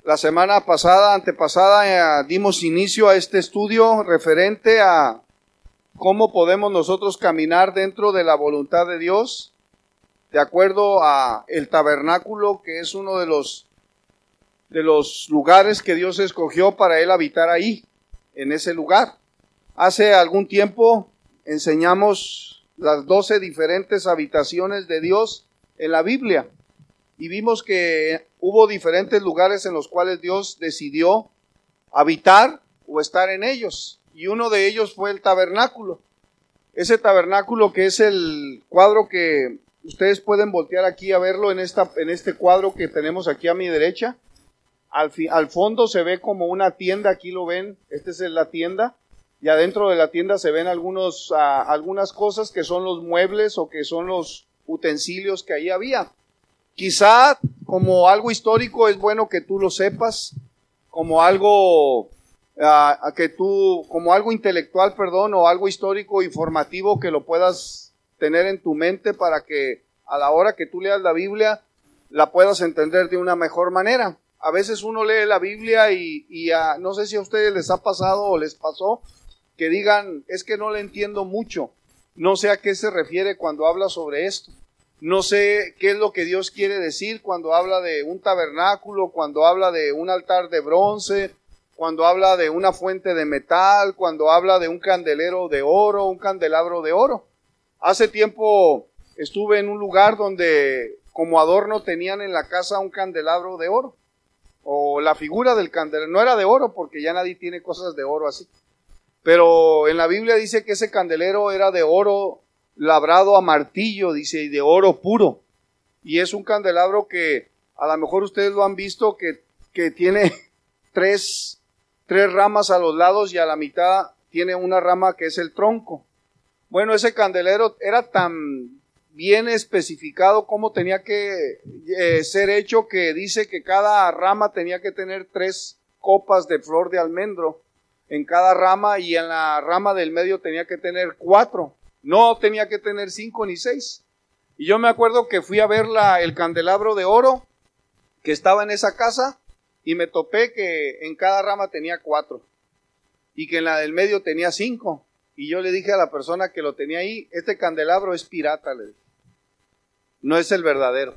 La semana pasada, antepasada, dimos inicio a este estudio referente a cómo podemos nosotros caminar dentro de la voluntad de Dios, de acuerdo a el tabernáculo, que es uno de los lugares que Dios escogió para Él habitar ahí, en ese lugar. Hace algún tiempo enseñamos las 12 diferentes habitaciones de Dios en la Biblia y vimos que hubo diferentes lugares en los cuales Dios decidió habitar o estar en ellos, y uno de ellos fue el tabernáculo. Ese tabernáculo, que es el cuadro que ustedes pueden voltear aquí a verlo en este cuadro que tenemos aquí a mi derecha. Al fondo se ve como una tienda, aquí lo ven, esta es la tienda, y adentro de la tienda se ven algunas cosas que son los muebles o que son los utensilios que ahí había. Quizá como algo histórico es bueno que tú lo sepas, como algo como algo intelectual, o algo histórico, informativo, que lo puedas tener en tu mente para que a la hora que tú leas la Biblia la puedas entender de una mejor manera. A veces uno lee la Biblia y no sé si a ustedes les ha pasado o les pasó que digan, es que no le entiendo mucho, no sé a qué se refiere cuando habla sobre esto, no sé qué es lo que Dios quiere decir cuando habla de un tabernáculo, cuando habla de un altar de bronce, cuando habla de una fuente de metal, cuando habla de un candelero de oro, un candelabro de oro. Hace tiempo estuve en un lugar donde como adorno tenían en la casa un candelabro de oro, o la figura del candelero. No era de oro porque ya nadie tiene cosas de oro así, pero en la Biblia dice que ese candelero era de oro labrado a martillo, dice, y de oro puro, y es un candelabro que a lo mejor ustedes lo han visto, que tiene tres ramas a los lados y a la mitad tiene una rama que es el tronco. Bueno, ese candelero era tan bien especificado cómo tenía que ser hecho, que dice que cada rama tenía que tener 3 copas de flor de almendro en cada rama, y en la rama del medio tenía que tener 4, no tenía que tener 5 ni 6. Y yo me acuerdo que fui a ver el candelabro de oro que estaba en esa casa, y me topé que en cada rama tenía 4 y que en la del medio tenía 5. Y yo le dije a la persona que lo tenía ahí, este candelabro es pirata, le dije, no es el verdadero.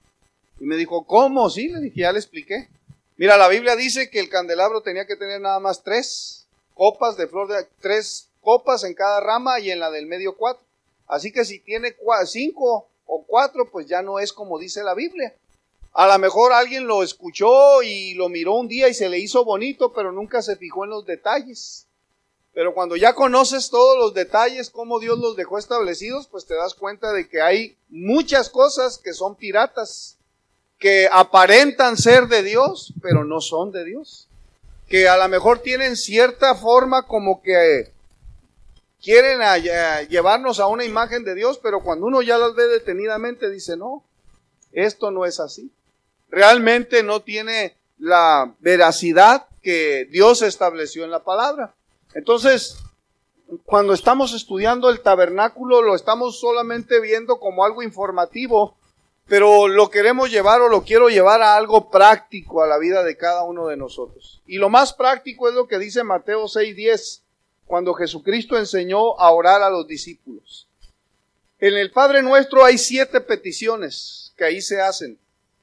Y me dijo, ¿cómo? Sí, le dije, ya le expliqué. Mira, la Biblia dice que el candelabro tenía que tener nada más 3 copas de flor, 3 copas en cada rama, y en la del medio 4. Así que si tiene 5 o 4, pues ya no es como dice la Biblia. A lo mejor alguien lo escuchó y lo miró un día y se le hizo bonito, pero nunca se fijó en los detalles. Pero cuando ya conoces todos los detalles, cómo Dios los dejó establecidos, pues te das cuenta de que hay muchas cosas que son piratas, que aparentan ser de Dios, pero no son de Dios. Que a lo mejor tienen cierta forma como que quieren llevarnos a una imagen de Dios, pero cuando uno ya las ve detenidamente dice, no, esto no es así. Realmente no tiene la veracidad que Dios estableció en la palabra. Entonces, cuando estamos estudiando el tabernáculo, lo estamos solamente viendo como algo informativo, pero lo queremos llevar, o lo quiero llevar a algo práctico a la vida de cada uno de nosotros. Y lo más práctico es lo que dice Mateo 6:10, cuando Jesucristo enseñó a orar a los discípulos. En el Padre Nuestro hay 7 peticiones que ahí se hacen.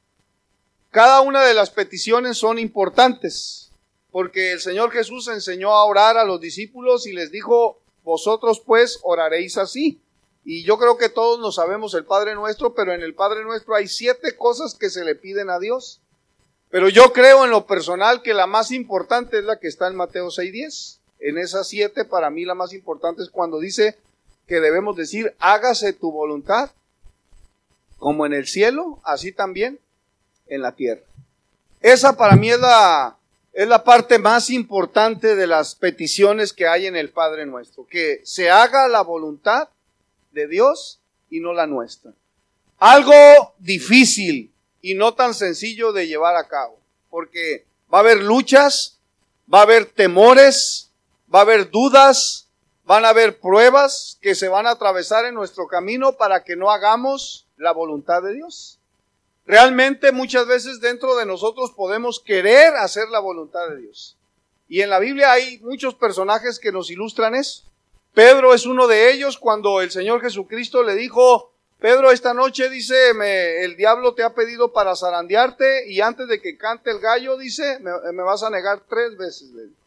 Cada una de las peticiones son importantes, porque el Señor Jesús enseñó a orar a los discípulos y les dijo, vosotros pues oraréis así. Y yo creo que todos nos sabemos el Padre Nuestro, pero en el Padre Nuestro hay 7 cosas que se le piden a Dios. Pero yo creo en lo personal que la más importante es la que está en Mateo 6:10. En esas 7, para mí la más importante es cuando dice que debemos decir, hágase tu voluntad, como en el cielo, así también en la tierra. Esa para mí es la parte más importante de las peticiones que hay en el Padre Nuestro, que se haga la voluntad de Dios y no la nuestra. Algo difícil y no tan sencillo de llevar a cabo, porque va a haber luchas, va a haber temores, va a haber dudas, van a haber pruebas que se van a atravesar en nuestro camino para que no hagamos la voluntad de Dios. Realmente muchas veces dentro de nosotros podemos querer hacer la voluntad de Dios. Y en la Biblia hay muchos personajes que nos ilustran eso. Pedro es uno de ellos. Cuando el Señor Jesucristo le dijo: Pedro, esta noche, dice, el diablo te ha pedido para zarandearte, y antes de que cante el gallo, dice, me vas a negar 3 veces.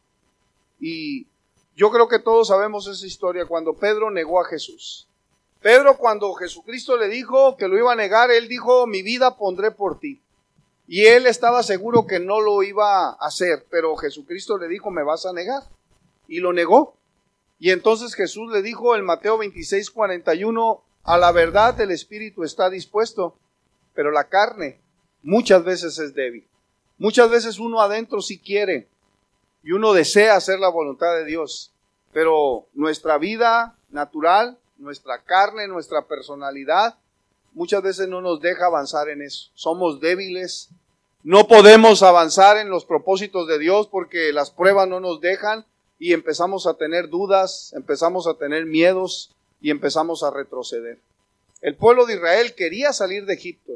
Y yo creo que todos sabemos esa historia, cuando Pedro negó a Jesús. Pedro, cuando Jesucristo le dijo que lo iba a negar, él dijo: mi vida pondré por ti. Y él estaba seguro que no lo iba a hacer, pero Jesucristo le dijo: me vas a negar. Y lo negó. Y entonces Jesús le dijo en Mateo 26:41, a la verdad el espíritu está dispuesto, pero la carne muchas veces es débil. Muchas veces uno adentro sí quiere y uno desea hacer la voluntad de Dios, pero nuestra vida natural, nuestra carne, nuestra personalidad, muchas veces no nos deja avanzar en eso. Somos débiles, no podemos avanzar en los propósitos de Dios porque las pruebas no nos dejan y empezamos a tener dudas, empezamos a tener miedos y empezamos a retroceder. El pueblo de Israel quería salir de Egipto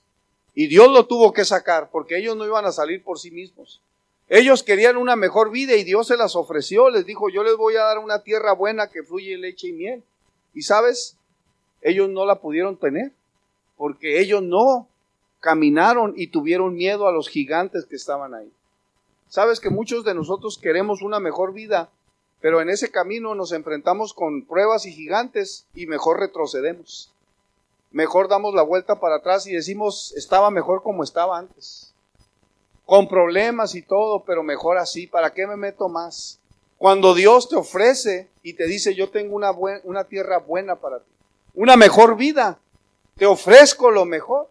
y Dios lo tuvo que sacar porque ellos no iban a salir por sí mismos. Ellos querían una mejor vida y Dios se las ofreció, les dijo: yo les voy a dar una tierra buena que fluye leche y miel. Y sabes, ellos no la pudieron tener porque ellos no caminaron y tuvieron miedo a los gigantes que estaban ahí. Sabes que muchos de nosotros queremos una mejor vida, pero en ese camino nos enfrentamos con pruebas y gigantes y mejor retrocedemos. Mejor damos la vuelta para atrás y decimos: estaba mejor como estaba antes. Con problemas y todo, pero mejor así. ¿Para qué me meto más? Cuando Dios te ofrece y te dice: yo tengo una tierra buena para ti, una mejor vida, te ofrezco lo mejor.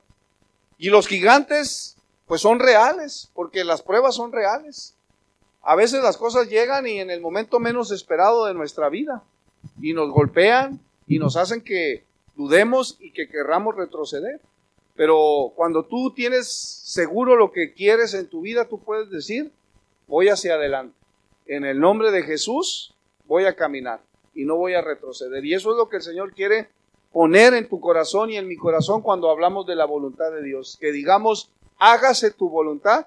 Y los gigantes pues son reales, porque las pruebas son reales. A veces las cosas llegan y en el momento menos esperado de nuestra vida y nos golpean y nos hacen que dudemos y que querramos retroceder. Pero cuando tú tienes seguro lo que quieres en tu vida, tú puedes decir: voy hacia adelante. En el nombre de Jesús voy a caminar y no voy a retroceder. Y eso es lo que el Señor quiere poner en tu corazón y en mi corazón cuando hablamos de la voluntad de Dios. Que digamos: hágase tu voluntad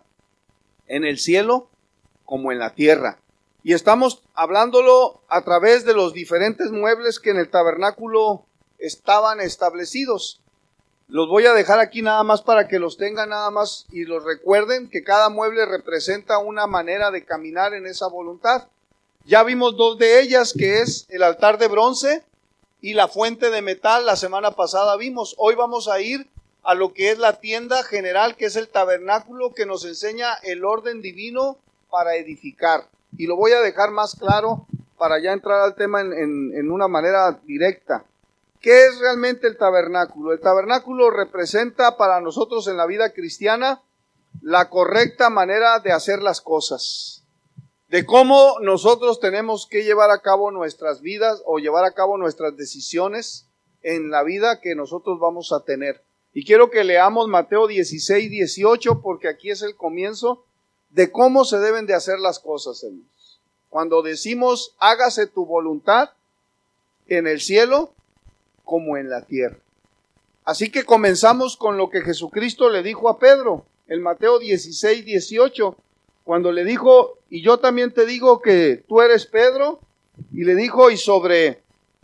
en el cielo como en la tierra. Y estamos hablándolo a través de los diferentes muebles que en el tabernáculo estaban establecidos. Los voy a dejar aquí nada más para que los tengan nada más y los recuerden, que cada mueble representa una manera de caminar en esa voluntad. Ya vimos 2 de ellas, que es el altar de bronce y la fuente de metal. La semana pasada vimos. Hoy vamos a ir a lo que es la tienda general, que es el tabernáculo, que nos enseña el orden divino para edificar. Y lo voy a dejar más claro para ya entrar al tema en una manera directa. ¿Qué es realmente el tabernáculo? El tabernáculo representa para nosotros en la vida cristiana la correcta manera de hacer las cosas, de cómo nosotros tenemos que llevar a cabo nuestras vidas o llevar a cabo nuestras decisiones en la vida que nosotros vamos a tener. Y quiero que leamos Mateo 16:18 porque aquí es el comienzo de cómo se deben de hacer las cosas, hermanos. Cuando decimos: hágase tu voluntad en el cielo como en la tierra. Así que comenzamos con lo que Jesucristo le dijo a Pedro, en Mateo 16:18, cuando le dijo: y yo también te digo que tú eres Pedro, y le dijo: y sobre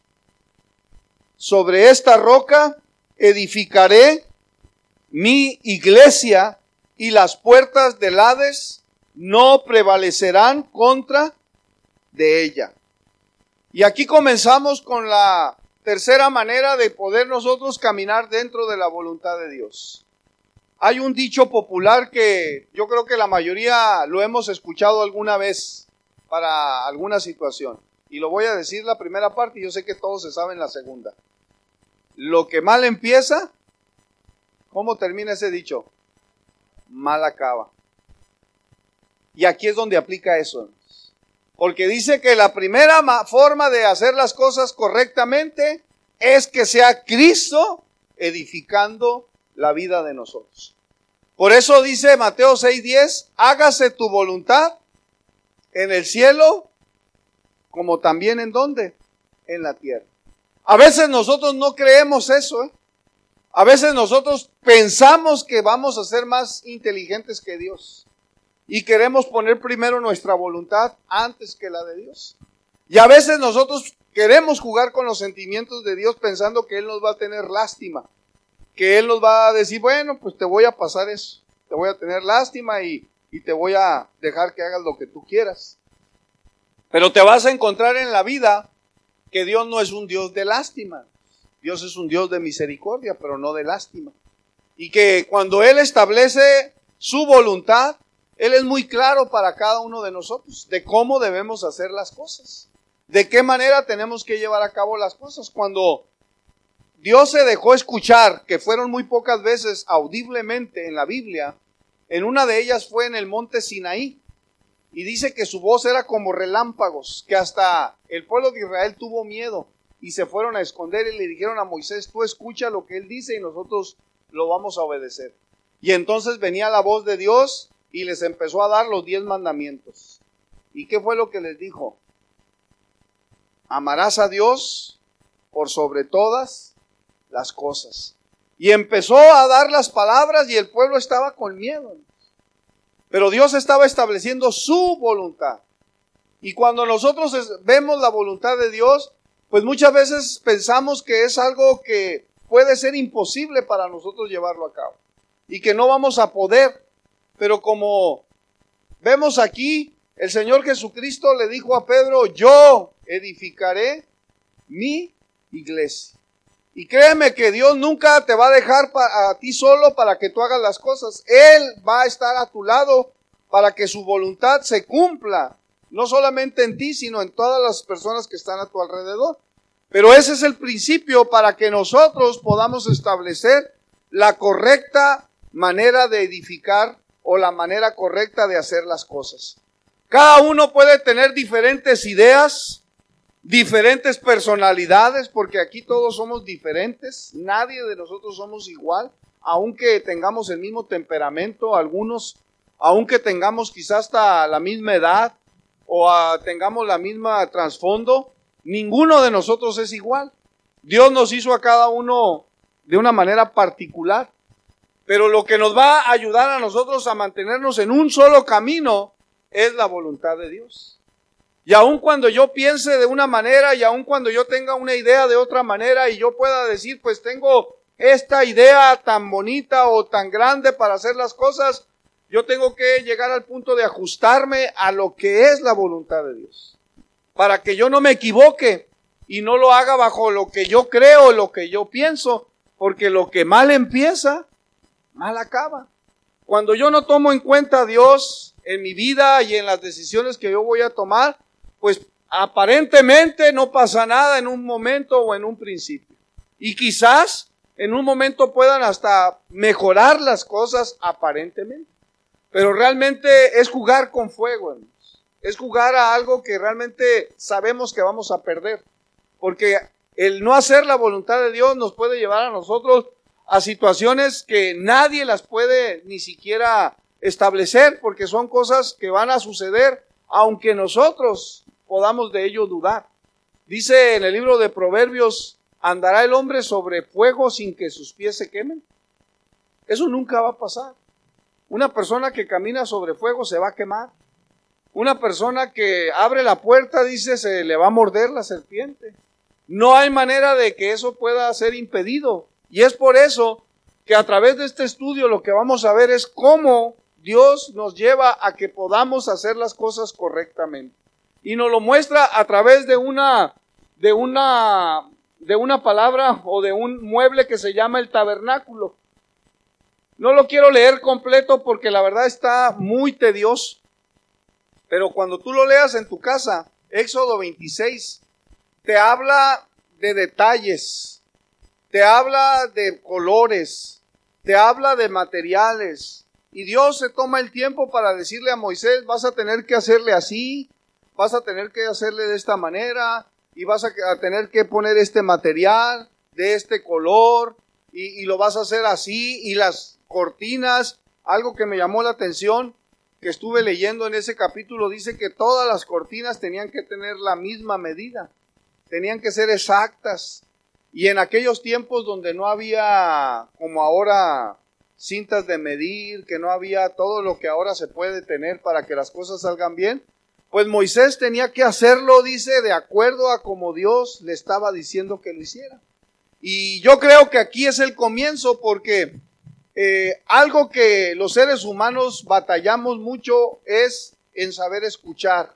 esta roca edificaré mi iglesia, y las puertas del Hades no prevalecerán contra de ella. Y aquí comenzamos con la tercera manera de poder nosotros caminar dentro de la voluntad de Dios. Hay un dicho popular que yo creo que la mayoría lo hemos escuchado alguna vez para alguna situación. Y lo voy a decir la primera parte y yo sé que todos se saben la segunda. Lo que mal empieza, ¿cómo termina ese dicho? Mal acaba. Y aquí es donde aplica eso. Porque dice que la primera forma de hacer las cosas correctamente es que sea Cristo edificando la vida de nosotros. Por eso dice Mateo 6:10, hágase tu voluntad en el cielo como también ¿en dónde? En la tierra. A veces nosotros no creemos eso, A veces nosotros pensamos que vamos a ser más inteligentes que Dios y queremos poner primero nuestra voluntad antes que la de Dios. Y a veces nosotros queremos jugar con los sentimientos de Dios pensando que Él nos va a tener lástima, que Él nos va a decir, bueno, pues te voy a pasar eso, te voy a tener lástima y te voy a dejar que hagas lo que tú quieras. Pero te vas a encontrar en la vida que Dios no es un Dios de lástima. Dios es un Dios de misericordia, pero no de lástima. Y que cuando Él establece su voluntad, Él es muy claro para cada uno de nosotros de cómo debemos hacer las cosas, de qué manera tenemos que llevar a cabo las cosas. Cuando Dios se dejó escuchar, que fueron muy pocas veces audiblemente en la Biblia, en una de ellas fue en el monte Sinaí, y dice que su voz era como relámpagos, que hasta el pueblo de Israel tuvo miedo y se fueron a esconder y le dijeron a Moisés, tú escucha lo que él dice y nosotros lo vamos a obedecer. Y entonces venía la voz de Dios y les empezó a dar los 10 mandamientos. ¿Y qué fue lo que les dijo? Amarás a Dios por sobre todas las cosas. Y empezó a dar las palabras y el pueblo estaba con miedo. Pero Dios estaba estableciendo su voluntad. Y cuando nosotros vemos la voluntad de Dios, pues muchas veces pensamos que es algo que puede ser imposible para nosotros llevarlo a cabo. Y que no vamos a poder. Pero como vemos aquí, el Señor Jesucristo le dijo a Pedro, yo edificaré mi iglesia. Y créeme que Dios nunca te va a dejar a ti solo para que tú hagas las cosas. Él va a estar a tu lado para que su voluntad se cumpla. No solamente en ti, sino en todas las personas que están a tu alrededor. Pero ese es el principio para que nosotros podamos establecer la correcta manera de edificar o la manera correcta de hacer las cosas. Cada uno puede tener diferentes ideas, diferentes personalidades, porque aquí todos somos diferentes. Nadie de nosotros somos igual, aunque tengamos el mismo temperamento, algunos, aunque tengamos quizás hasta la misma edad o tengamos la misma trasfondo, ninguno de nosotros es igual. Dios nos hizo a cada uno de una manera particular, pero lo que nos va a ayudar a nosotros a mantenernos en un solo camino es la voluntad de Dios. Y aun cuando yo piense de una manera y aun cuando yo tenga una idea de otra manera y yo pueda decir, pues tengo esta idea tan bonita o tan grande para hacer las cosas, yo tengo que llegar al punto de ajustarme a lo que es la voluntad de Dios. Para que yo no me equivoque y no lo haga bajo lo que yo creo, lo que yo pienso, porque lo que mal empieza, mal acaba. Cuando yo no tomo en cuenta a Dios en mi vida y en las decisiones que yo voy a tomar, pues aparentemente no pasa nada en un momento o en un principio. Y quizás en un momento puedan hasta mejorar las cosas aparentemente. Pero realmente es jugar con fuego, hermanos. Es jugar a algo que realmente sabemos que vamos a perder. Porque el no hacer la voluntad de Dios nos puede llevar a nosotros a situaciones que nadie las puede ni siquiera establecer, porque son cosas que van a suceder aunque nosotros podamos de ello dudar. Dice en el libro de Proverbios, ¿andará el hombre sobre fuego sin que sus pies se quemen? Eso nunca va a pasar. Una persona que camina sobre fuego se va a quemar. Una persona que abre la puerta, dice, se le va a morder la serpiente. No hay manera de que eso pueda ser impedido. Y es por eso que a través de este estudio lo que vamos a ver es cómo Dios nos lleva a que podamos hacer las cosas correctamente. Y nos lo muestra a través de una palabra o de un mueble que se llama el tabernáculo. No lo quiero leer completo porque la verdad está muy tedioso. Pero cuando tú lo leas en tu casa, Éxodo 26, te habla de detalles, te habla de colores, te habla de materiales. Y Dios se toma el tiempo para decirle a Moisés, vas a tener que hacerle así, vas a tener que hacerle de esta manera, y vas a tener que poner este material, de este color, y lo vas a hacer así, y las cortinas, algo que me llamó la atención, que estuve leyendo en ese capítulo, dice que todas las cortinas tenían que tener la misma medida, tenían que ser exactas, Y en aquellos tiempos donde no había, como ahora, cintas de medir, que no había todo lo que ahora se puede tener para que las cosas salgan bien, pues Moisés tenía que hacerlo, dice, de acuerdo a como Dios le estaba diciendo que lo hiciera. Y yo creo que aquí es el comienzo, porque algo que los seres humanos batallamos mucho es en saber escuchar.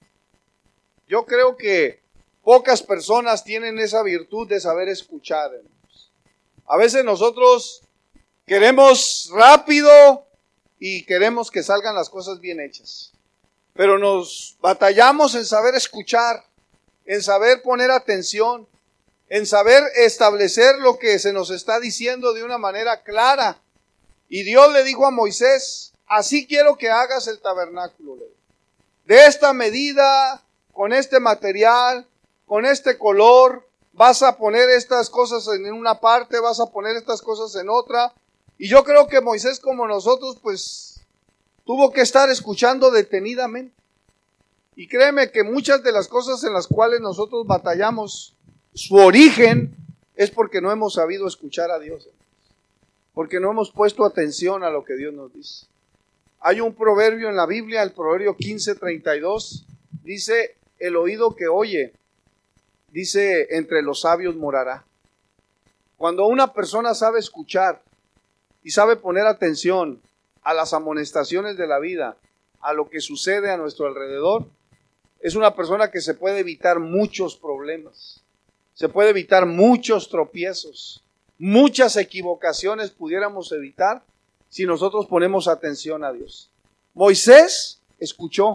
Yo creo que pocas personas tienen esa virtud de saber escuchar. A veces nosotros queremos rápido y queremos que salgan las cosas bien hechas. Pero nos batallamos en saber escuchar, en saber poner atención, en saber establecer lo que se nos está diciendo de una manera clara. Y Dios le dijo a Moisés, así quiero que hagas el tabernáculo. De esta medida, con este material, con este color, vas a poner estas cosas en una parte, vas a poner estas cosas en otra. Y yo creo que Moisés, como nosotros, pues tuvo que estar escuchando detenidamente. Y créeme que muchas de las cosas en las cuales nosotros batallamos, su origen es porque no hemos sabido escuchar a Dios. Porque no hemos puesto atención a lo que Dios nos dice. Hay un proverbio en la Biblia, el proverbio 15:32, dice, el oído que oye, dice, entre los sabios morará. Cuando una persona sabe escuchar y sabe poner atención a las amonestaciones de la vida, a lo que sucede a nuestro alrededor, es una persona que se puede evitar muchos problemas, se puede evitar muchos tropiezos, muchas equivocaciones pudiéramos evitar si nosotros ponemos atención a Dios. Moisés escuchó.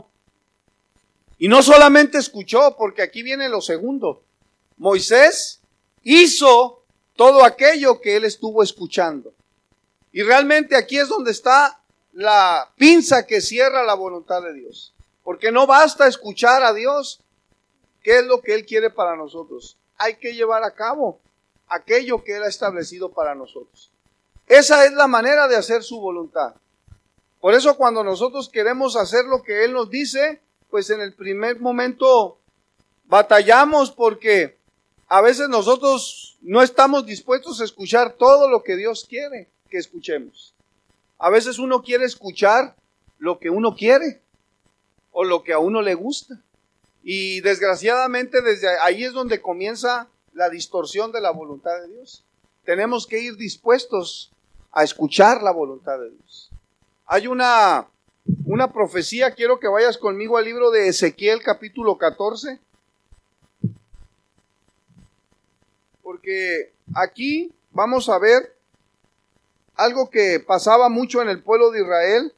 Y no solamente escuchó, porque aquí viene lo segundo. Moisés hizo todo aquello que él estuvo escuchando. Y realmente aquí es donde está la pinza que cierra la voluntad de Dios. Porque no basta escuchar a Dios, qué es lo que Él quiere para nosotros. Hay que llevar a cabo aquello que Él ha establecido para nosotros. Esa es la manera de hacer su voluntad. Por eso cuando nosotros queremos hacer lo que Él nos dice, pues en el primer momento batallamos porque a veces nosotros no estamos dispuestos a escuchar todo lo que Dios quiere que escuchemos. A veces uno quiere escuchar lo que uno quiere o lo que a uno le gusta. Y desgraciadamente desde ahí es donde comienza la distorsión de la voluntad de Dios. Tenemos que ir dispuestos a escuchar la voluntad de Dios. Hay una profecía, quiero que vayas conmigo al libro de Ezequiel capítulo 14. Porque aquí vamos a ver algo que pasaba mucho en el pueblo de Israel,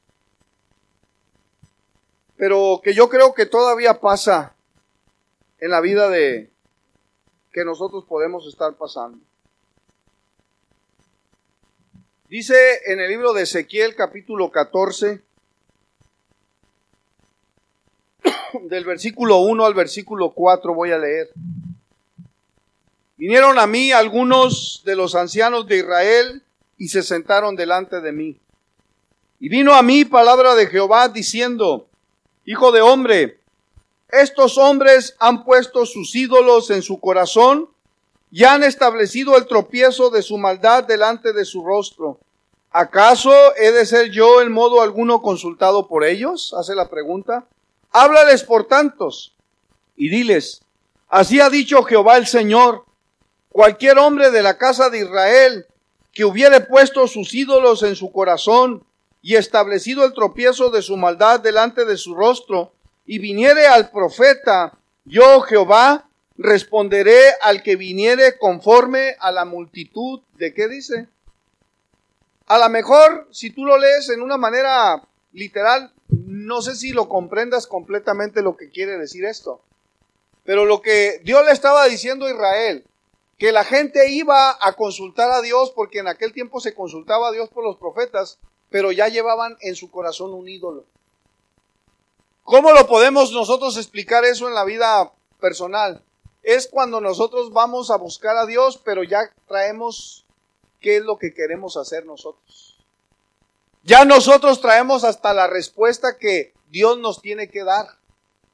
pero que yo creo que todavía pasa en la vida de que nosotros podemos estar pasando. Dice en el libro de Ezequiel capítulo 14, del versículo 1 al versículo 4 voy a leer. Vinieron a mí algunos de los ancianos de Israel y se sentaron delante de mí. Y vino a mí palabra de Jehová diciendo, Hijo de hombre, estos hombres han puesto sus ídolos en su corazón y han establecido el tropiezo de su maldad delante de su rostro. ¿Acaso he de ser yo en modo alguno consultado por ellos? Hace la pregunta. Háblales por tantos y diles, así ha dicho Jehová el Señor, cualquier hombre de la casa de Israel que hubiere puesto sus ídolos en su corazón y establecido el tropiezo de su maldad delante de su rostro, y viniere al profeta, yo Jehová responderé al que viniere conforme a la multitud de, ¿qué dice? A lo mejor, si tú lo lees en una manera literal, no sé si lo comprendas completamente lo que quiere decir esto. Pero lo que Dios le estaba diciendo a Israel, que la gente iba a consultar a Dios, porque en aquel tiempo se consultaba a Dios por los profetas, pero ya llevaban en su corazón un ídolo. ¿Cómo lo podemos nosotros explicar eso en la vida personal? Es cuando nosotros vamos a buscar a Dios, pero ya traemos qué es lo que queremos hacer nosotros. Ya nosotros traemos hasta la respuesta que Dios nos tiene que dar.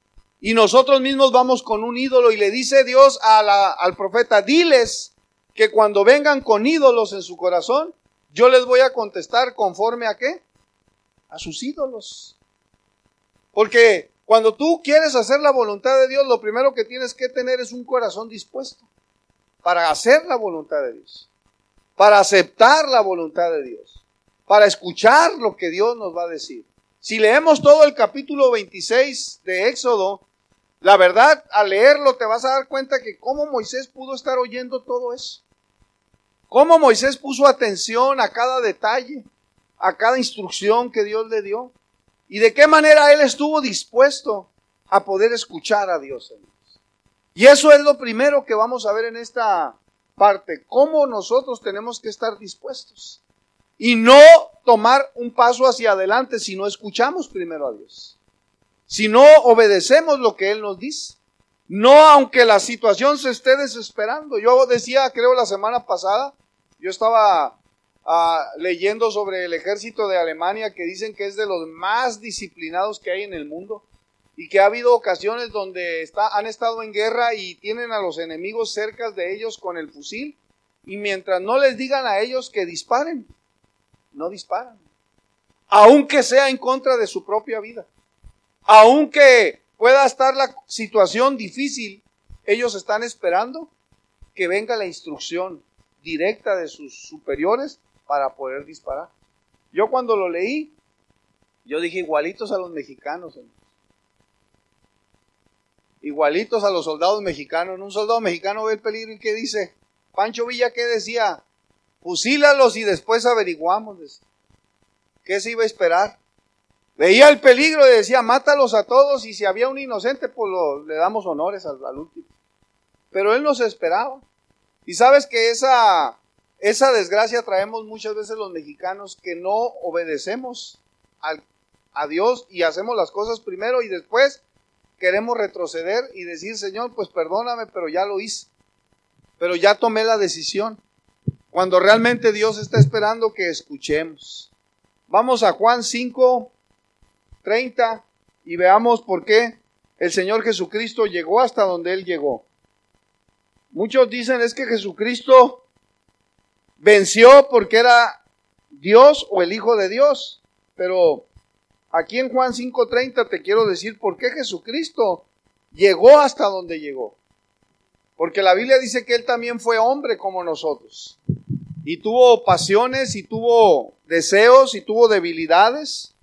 y nosotros mismos vamos con un ídolo y le dice Dios al profeta, diles que cuando vengan con ídolos en su corazón, yo les voy a contestar conforme a ¿qué? A sus ídolos. Porque cuando tú quieres hacer la voluntad de Dios, lo primero que tienes que tener es un corazón dispuesto para hacer la voluntad de Dios, para aceptar la voluntad de Dios, para escuchar lo que Dios nos va a decir. Si leemos todo el capítulo 26 de Éxodo, la verdad, al leerlo te vas a dar cuenta que cómo Moisés pudo estar oyendo todo eso. Cómo Moisés puso atención a cada detalle, a cada instrucción que Dios le dio. Y de qué manera él estuvo dispuesto a poder escuchar a Dios. Y eso es lo primero que vamos a ver en esta parte. Cómo nosotros tenemos que estar dispuestos. Y no tomar un paso hacia adelante si no escuchamos primero a Dios. Si no obedecemos lo que Él nos dice. No aunque la situación se esté desesperando. Yo decía, creo la semana pasada, yo estaba leyendo sobre el ejército de Alemania, que dicen que es de los más disciplinados que hay en el mundo. Y que ha habido ocasiones donde han estado en guerra y tienen a los enemigos cerca de ellos con el fusil. Y mientras no les digan a ellos que disparen, no disparan. Aunque sea en contra de su propia vida. Aunque pueda estar la situación difícil, ellos están esperando que venga la instrucción directa de sus superiores para poder disparar. Yo cuando lo leí, yo dije igualitos a los mexicanos. Igualitos a los soldados mexicanos. Un soldado mexicano ve el peligro y ¿qué dice? Pancho Villa, ¿qué decía? Fusílalos y después averiguamos. Decía. ¿Qué se iba a esperar? Veía el peligro y decía, mátalos a todos y si había un inocente, pues le damos honores al último. Pero él no se esperaba. Y sabes que esa desgracia traemos muchas veces los mexicanos que no obedecemos a Dios y hacemos las cosas primero y después queremos retroceder y decir, Señor, pues perdóname, pero ya lo hice. Pero ya tomé la decisión. Cuando realmente Dios está esperando que escuchemos. Vamos a Juan 5:30 y veamos por qué el Señor Jesucristo llegó hasta donde Él llegó. Muchos dicen es que Jesucristo venció porque era Dios o el Hijo de Dios. Pero aquí en Juan 5:30 te quiero decir por qué Jesucristo llegó hasta donde llegó. Porque la Biblia dice que Él también fue hombre como nosotros. Y tuvo pasiones, y tuvo deseos, y tuvo debilidades.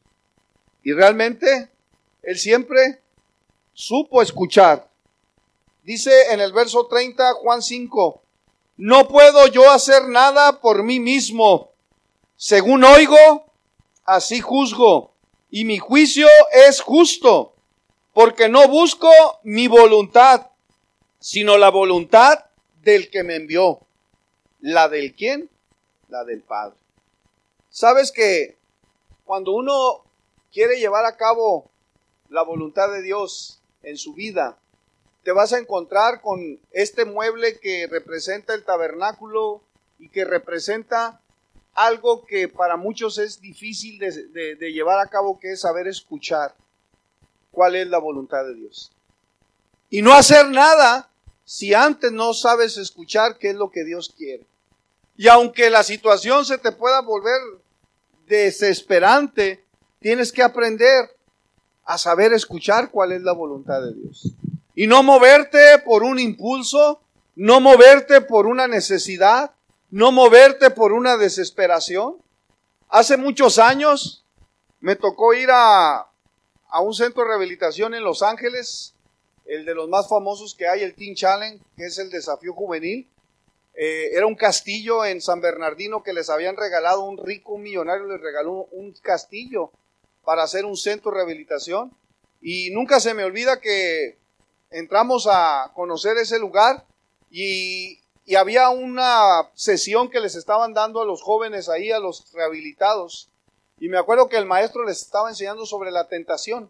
Y realmente Él siempre supo escuchar. Dice en el verso 30, Juan 5, no puedo yo hacer nada por mí mismo. Según oigo, así juzgo. Y mi juicio es justo, porque no busco mi voluntad, sino la voluntad del que me envió. ¿La del quién? La del Padre. ¿Sabes que cuando uno quiere llevar a cabo la voluntad de Dios en su vida, te vas a encontrar con este mueble que representa el tabernáculo y que representa algo que para muchos es difícil de llevar a cabo, que es saber escuchar cuál es la voluntad de Dios. Y no hacer nada si antes no sabes escuchar qué es lo que Dios quiere. Y aunque la situación se te pueda volver desesperante, tienes que aprender a saber escuchar cuál es la voluntad de Dios. Y no moverte por un impulso, no moverte por una necesidad, no moverte por una desesperación. Hace muchos años me tocó ir a un centro de rehabilitación en Los Ángeles, el de los más famosos que hay, el Teen Challenge, que es el desafío juvenil. Era un castillo en San Bernardino que les habían regalado, un rico, un millonario les regaló un castillo para hacer un centro de rehabilitación. Y nunca se me olvida que entramos a conocer ese lugar y había una sesión que les estaban dando a los jóvenes ahí, a los rehabilitados. Y me acuerdo que el maestro les estaba enseñando sobre la tentación.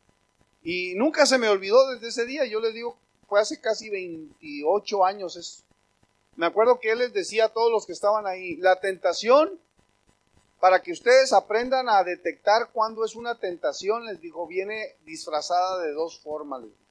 Y nunca se me olvidó desde ese día. Yo les digo, fue hace casi 28 años eso. Me acuerdo que él les decía a todos los que estaban ahí, la tentación para que ustedes aprendan a detectar cuándo es una tentación, les dijo, viene disfrazada de dos formas. Les dijo.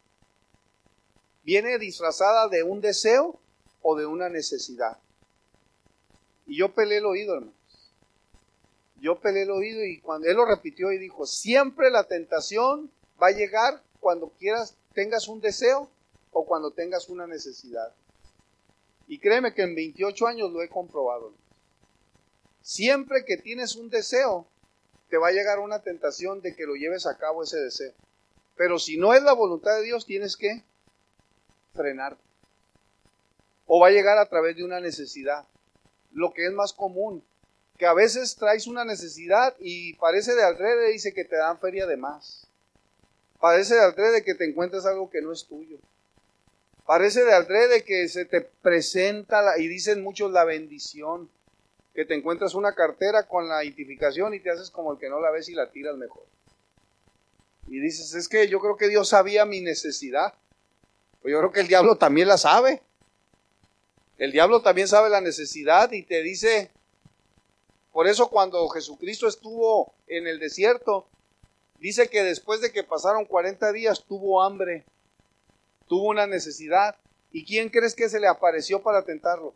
Viene disfrazada de un deseo o de una necesidad. Y yo pelé el oído, hermanos. Yo pelé el oído y cuando él lo repitió y dijo, siempre la tentación va a llegar cuando tengas un deseo o cuando tengas una necesidad. Y créeme que en 28 años lo he comprobado. Siempre que tienes un deseo, te va a llegar una tentación de que lo lleves a cabo ese deseo. Pero si no es la voluntad de Dios, tienes que frenar. O va a llegar a través de una necesidad. Lo que es más común, que a veces traes una necesidad y parece de alrededor, dice que te dan feria de más. Parece de alrededor que te encuentras algo que no es tuyo. Parece de alrededor que se te presenta, y dicen muchos, la bendición. Que te encuentras una cartera con la identificación y te haces como el que no la ves y la tiras mejor. Y dices, es que yo creo que Dios sabía mi necesidad. Pues yo creo que el diablo también la sabe. El diablo también sabe la necesidad y te dice, por eso cuando Jesucristo estuvo en el desierto, dice que después de que pasaron 40 días tuvo hambre, tuvo una necesidad. ¿Y quién crees que se le apareció para tentarlo?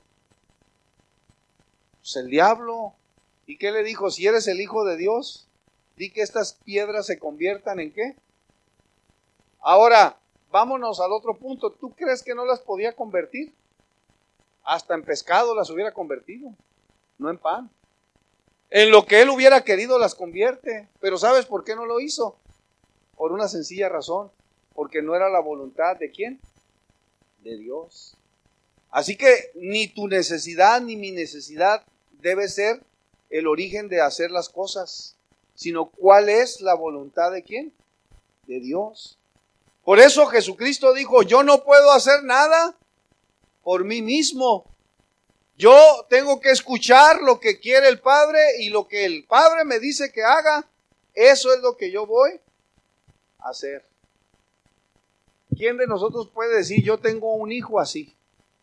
Pues el diablo. ¿Y qué le dijo? Si eres el Hijo de Dios, di que estas piedras se conviertan ¿en qué? Ahora, vámonos al otro punto. ¿Tú crees que no las podía convertir? Hasta en pescado las hubiera convertido, no en pan. En lo que él hubiera querido las convierte. Pero ¿sabes por qué no lo hizo? Por una sencilla razón. Porque no era la voluntad ¿de quién? De Dios. Así que ni tu necesidad ni mi necesidad debe ser el origen de hacer las cosas, sino cuál es la voluntad ¿de quién? De Dios. Por eso Jesucristo dijo, yo no puedo hacer nada por mí mismo. Yo tengo que escuchar lo que quiere el Padre y lo que el Padre me dice que haga, eso es lo que yo voy a hacer. ¿Quién de nosotros puede decir, yo tengo un hijo así?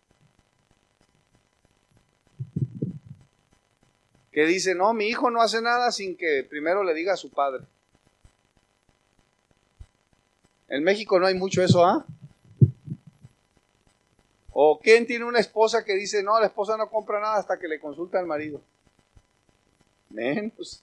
Que dice, no, mi hijo no hace nada sin que primero le diga a su padre. En México no hay mucho eso, ¿ah? ¿O quién tiene una esposa que dice, no, la esposa no compra nada hasta que le consulta al marido? Pues.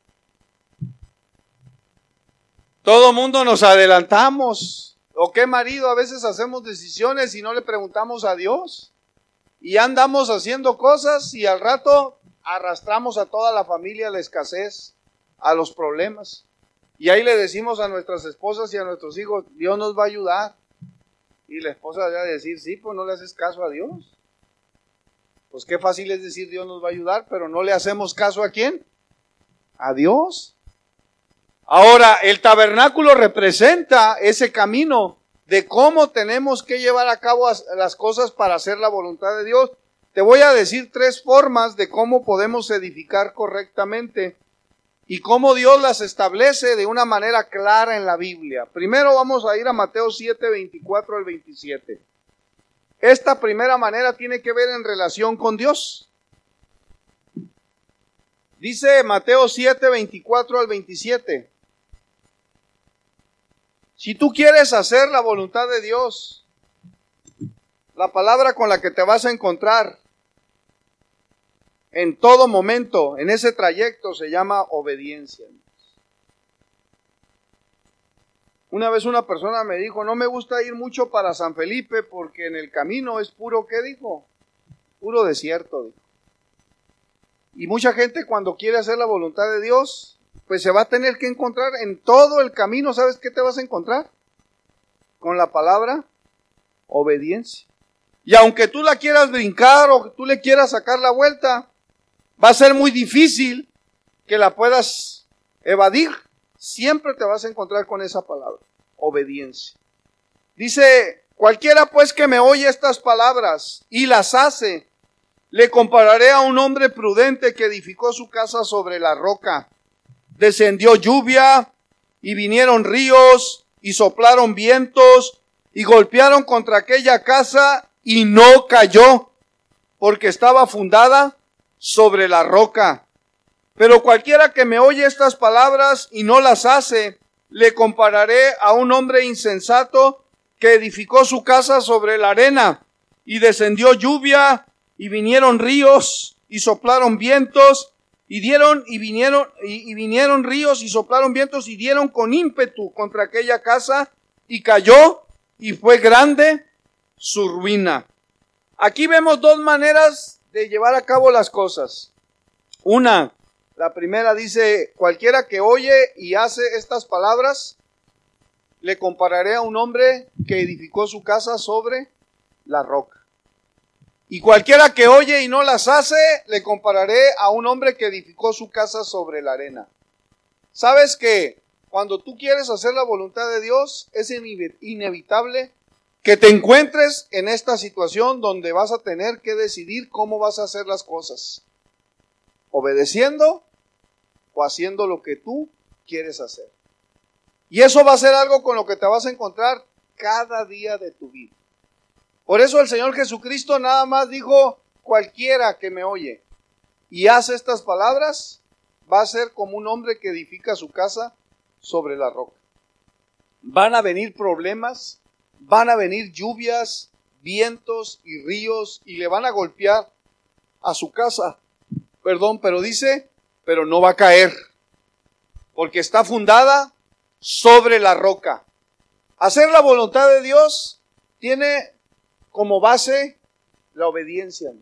Todo mundo nos adelantamos. ¿O qué marido a veces hacemos decisiones y no le preguntamos a Dios? Y andamos haciendo cosas y al rato arrastramos a toda la familia a la escasez, a los problemas. Y ahí le decimos a nuestras esposas y a nuestros hijos, Dios nos va a ayudar. Y la esposa va a decir, sí, pues no le haces caso a Dios. Pues qué fácil es decir Dios nos va a ayudar, pero no le hacemos caso ¿a quién? A Dios. Ahora, el tabernáculo representa ese camino de cómo tenemos que llevar a cabo las cosas para hacer la voluntad de Dios. Te voy a decir 3 formas de cómo podemos edificar correctamente y cómo Dios las establece de una manera clara en la Biblia. Primero vamos a ir a Mateo 7, 24 al 27. Esta primera manera tiene que ver en relación con Dios. Dice Mateo 7, 24 al 27. Si tú quieres hacer la voluntad de Dios, la palabra con la que te vas a encontrar en todo momento, en ese trayecto, se llama obediencia. Una vez una persona me dijo, no me gusta ir mucho para San Felipe porque en el camino es puro, ¿qué dijo? Puro desierto, dijo. Y mucha gente cuando quiere hacer la voluntad de Dios, pues se va a tener que encontrar en todo el camino, ¿sabes qué te vas a encontrar? Con la palabra obediencia. Y aunque tú la quieras brincar o tú le quieras sacar la vuelta, va a ser muy difícil que la puedas evadir. Siempre te vas a encontrar con esa palabra, obediencia. Dice, cualquiera pues que me oye estas palabras y las hace, le compararé a un hombre prudente que edificó su casa sobre la roca. Descendió lluvia y vinieron ríos y soplaron vientos y golpearon contra aquella casa y no cayó porque estaba fundada sobre la roca. Pero cualquiera que me oye estas palabras y no las hace, le compararé a un hombre insensato que edificó su casa sobre la arena, y descendió lluvia, y vinieron ríos, y soplaron vientos, y vinieron ríos, y soplaron vientos, y dieron con ímpetu contra aquella casa, y cayó, y fue grande su ruina. Aquí vemos dos maneras de llevar a cabo las cosas. La primera dice, cualquiera que oye y hace estas palabras, le compararé a un hombre que edificó su casa sobre la roca. Y cualquiera que oye y no las hace, le compararé a un hombre que edificó su casa sobre la arena. ¿Sabes que cuando tú quieres hacer la voluntad de Dios, es inevitable que te encuentres en esta situación donde vas a tener que decidir cómo vas a hacer las cosas? Obedeciendo o haciendo lo que tú quieres hacer. Y eso va a ser algo con lo que te vas a encontrar cada día de tu vida. Por eso el Señor Jesucristo nada más dijo, cualquiera que me oye y hace estas palabras, va a ser como un hombre que edifica su casa sobre la roca. Van a venir problemas, van a venir lluvias, vientos y ríos, y le van a golpear a su casa. Pero dice, pero no va a caer, porque está fundada sobre la roca. Hacer la voluntad de Dios tiene como base la obediencia.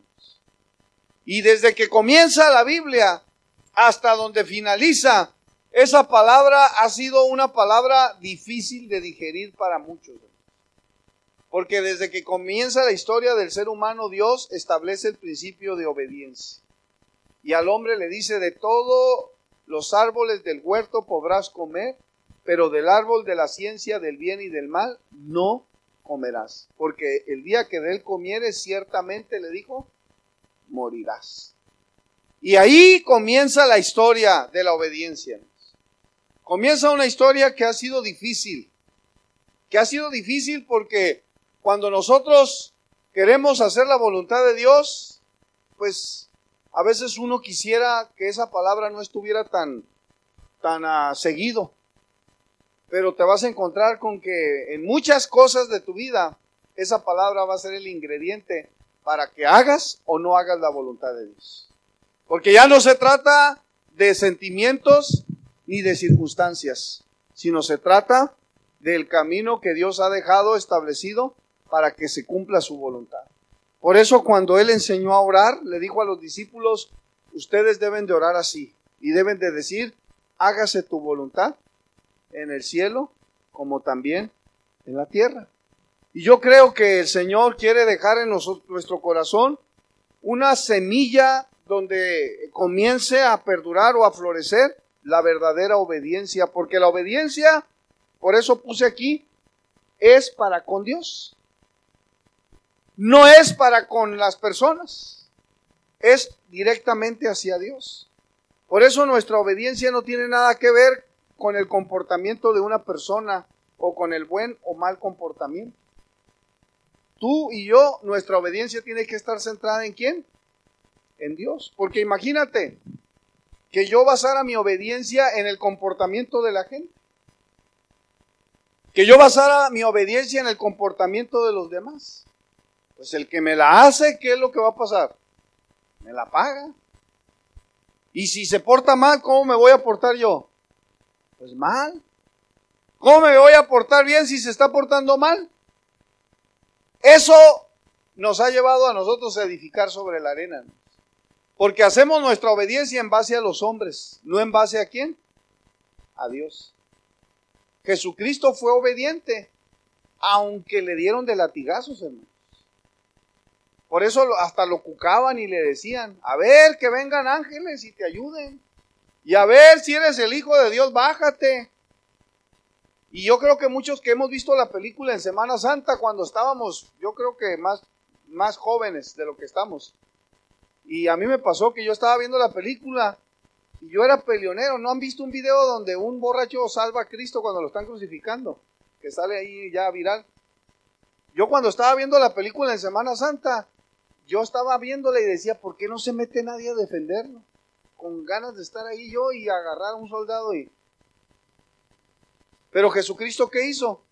Y desde que comienza la Biblia hasta donde finaliza, esa palabra ha sido una palabra difícil de digerir para muchos. Porque desde que comienza la historia del ser humano, Dios establece el principio de obediencia. Y al hombre le dice, de todos los árboles del huerto podrás comer, pero del árbol de la ciencia del bien y del mal no comerás. Porque el día que de él comieres, ciertamente, le dijo, morirás. Y ahí comienza la historia de la obediencia. Comienza una historia que ha sido difícil. Que ha sido difícil porque cuando nosotros queremos hacer la voluntad de Dios, pues a veces uno quisiera que esa palabra no estuviera tan seguido. Pero te vas a encontrar con que en muchas cosas de tu vida, esa palabra va a ser el ingrediente para que hagas o no hagas la voluntad de Dios. Porque ya no se trata de sentimientos ni de circunstancias, sino se trata del camino que Dios ha dejado establecido para que se cumpla su voluntad. Por eso cuando Él enseñó a orar, le dijo a los discípulos, ustedes deben de orar así, y deben de decir, hágase tu voluntad en el cielo como también en la tierra. Y yo creo que el Señor quiere dejar en nuestro corazón una semilla donde comience a perdurar o a florecer la verdadera obediencia, porque la obediencia, por eso puse aquí, es para con Dios. No es para con las personas, es directamente hacia Dios. Por eso nuestra obediencia no tiene nada que ver con el comportamiento de una persona o con el buen o mal comportamiento. Tú y yo, nuestra obediencia tiene que estar centrada ¿en quién? En Dios. Porque imagínate que yo basara mi obediencia en el comportamiento de la gente. Que yo basara mi obediencia en el comportamiento de los demás. Pues el que me la hace, ¿qué es lo que va a pasar? Me la paga. Y si se porta mal, ¿cómo me voy a portar yo? Pues mal. ¿Cómo me voy a portar bien si se está portando mal? Eso nos ha llevado a nosotros a edificar sobre la arena, ¿no? Porque hacemos nuestra obediencia en base a los hombres, no en base a ¿quién? A Dios. Jesucristo fue obediente, aunque le dieron de latigazos, hermanos. Por eso hasta lo cucaban y le decían, a ver, que vengan ángeles y te ayuden. Y a ver, si eres el Hijo de Dios, bájate. Y yo creo que muchos que hemos visto la película en Semana Santa, cuando estábamos, yo creo que más jóvenes de lo que estamos. Y a mí me pasó que yo estaba viendo la película y yo era peleonero. ¿No han visto un video donde un borracho salva a Cristo cuando lo están crucificando? Que sale ahí ya viral. Yo cuando estaba viendo la película en Semana Santa, yo estaba viéndola y decía, ¿por qué no se mete nadie a defenderlo? con ganas de estar ahí yo y agarrar a un soldado. Pero Jesucristo, ¿qué hizo?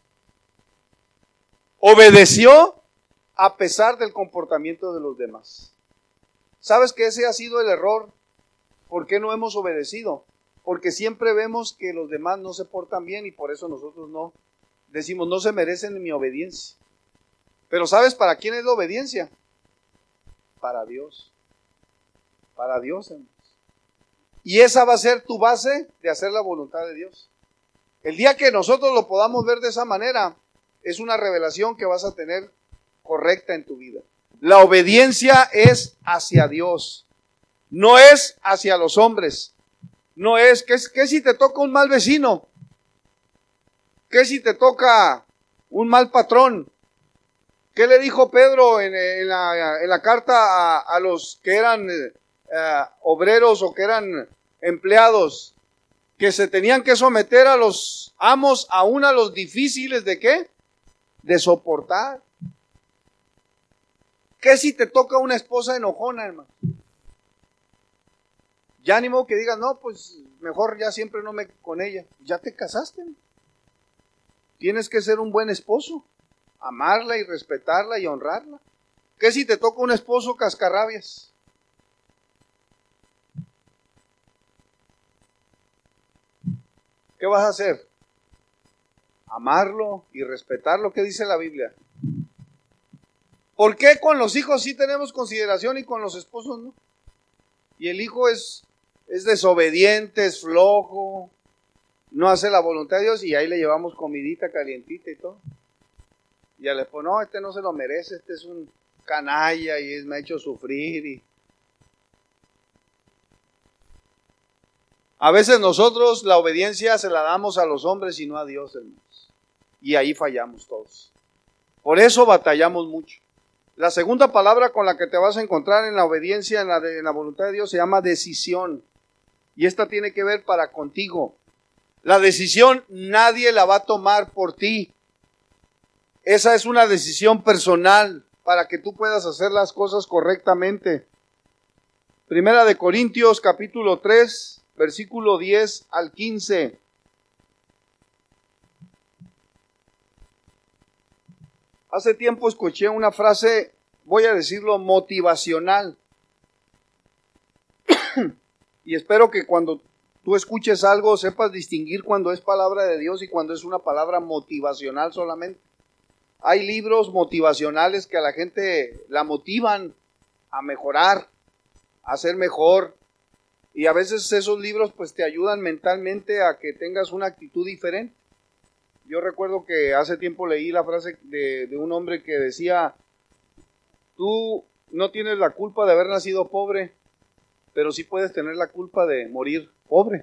Obedeció a pesar del comportamiento de los demás. ¿Sabes que ese ha sido el error? ¿Por qué no hemos obedecido? Porque siempre vemos que los demás no se portan bien y por eso nosotros no. Decimos, no se merecen mi obediencia. Pero ¿sabes para quién es la obediencia? Para Dios. Para Dios, hermanos. Y esa va a ser tu base de hacer la voluntad de Dios. El día que nosotros lo podamos ver de esa manera, es una revelación que vas a tener correcta en tu vida. La obediencia es hacia Dios, no es hacia los hombres. No es, ¿qué si te toca un mal vecino? ¿Qué si te toca un mal patrón? ¿Qué le dijo Pedro en la carta a los que eran obreros o que eran empleados? Que se tenían que someter a los amos, aún a los difíciles ¿de qué? De soportar. ¿Qué si te toca una esposa enojona, hermano? Ya ni modo que digas, no, pues mejor ya siempre no me con ella. Ya te casaste. Tienes que ser un buen esposo, amarla y respetarla y honrarla. ¿Qué si te toca un esposo cascarrabias? ¿Qué vas a hacer? Amarlo y respetarlo. ¿Qué dice la Biblia? ¿Por qué con los hijos sí tenemos consideración y con los esposos no? Y el hijo es desobediente, es flojo, no hace la voluntad de Dios y ahí le llevamos comidita calientita y todo. Y al esposo, no, este no se lo merece, este es un canalla y me ha hecho sufrir. A veces nosotros la obediencia se la damos a los hombres y no a Dios, hermanos. Y ahí fallamos todos. Por eso batallamos mucho. La segunda palabra con la que te vas a encontrar en la obediencia, en la voluntad de Dios, se llama decisión. Y esta tiene que ver para contigo. La decisión nadie la va a tomar por ti. Esa es una decisión personal para que tú puedas hacer las cosas correctamente. Primera de Corintios, capítulo 3, versículo 10 al 15. Hace tiempo escuché una frase, voy a decirlo, motivacional. Y espero que cuando tú escuches algo sepas distinguir cuando es palabra de Dios y cuando es una palabra motivacional solamente. Hay libros motivacionales que a la gente la motivan a mejorar, a ser mejor. Y a veces esos libros pues te ayudan mentalmente a que tengas una actitud diferente. Yo recuerdo que hace tiempo leí la frase de un hombre que decía, tú no tienes la culpa de haber nacido pobre, pero sí puedes tener la culpa de morir pobre.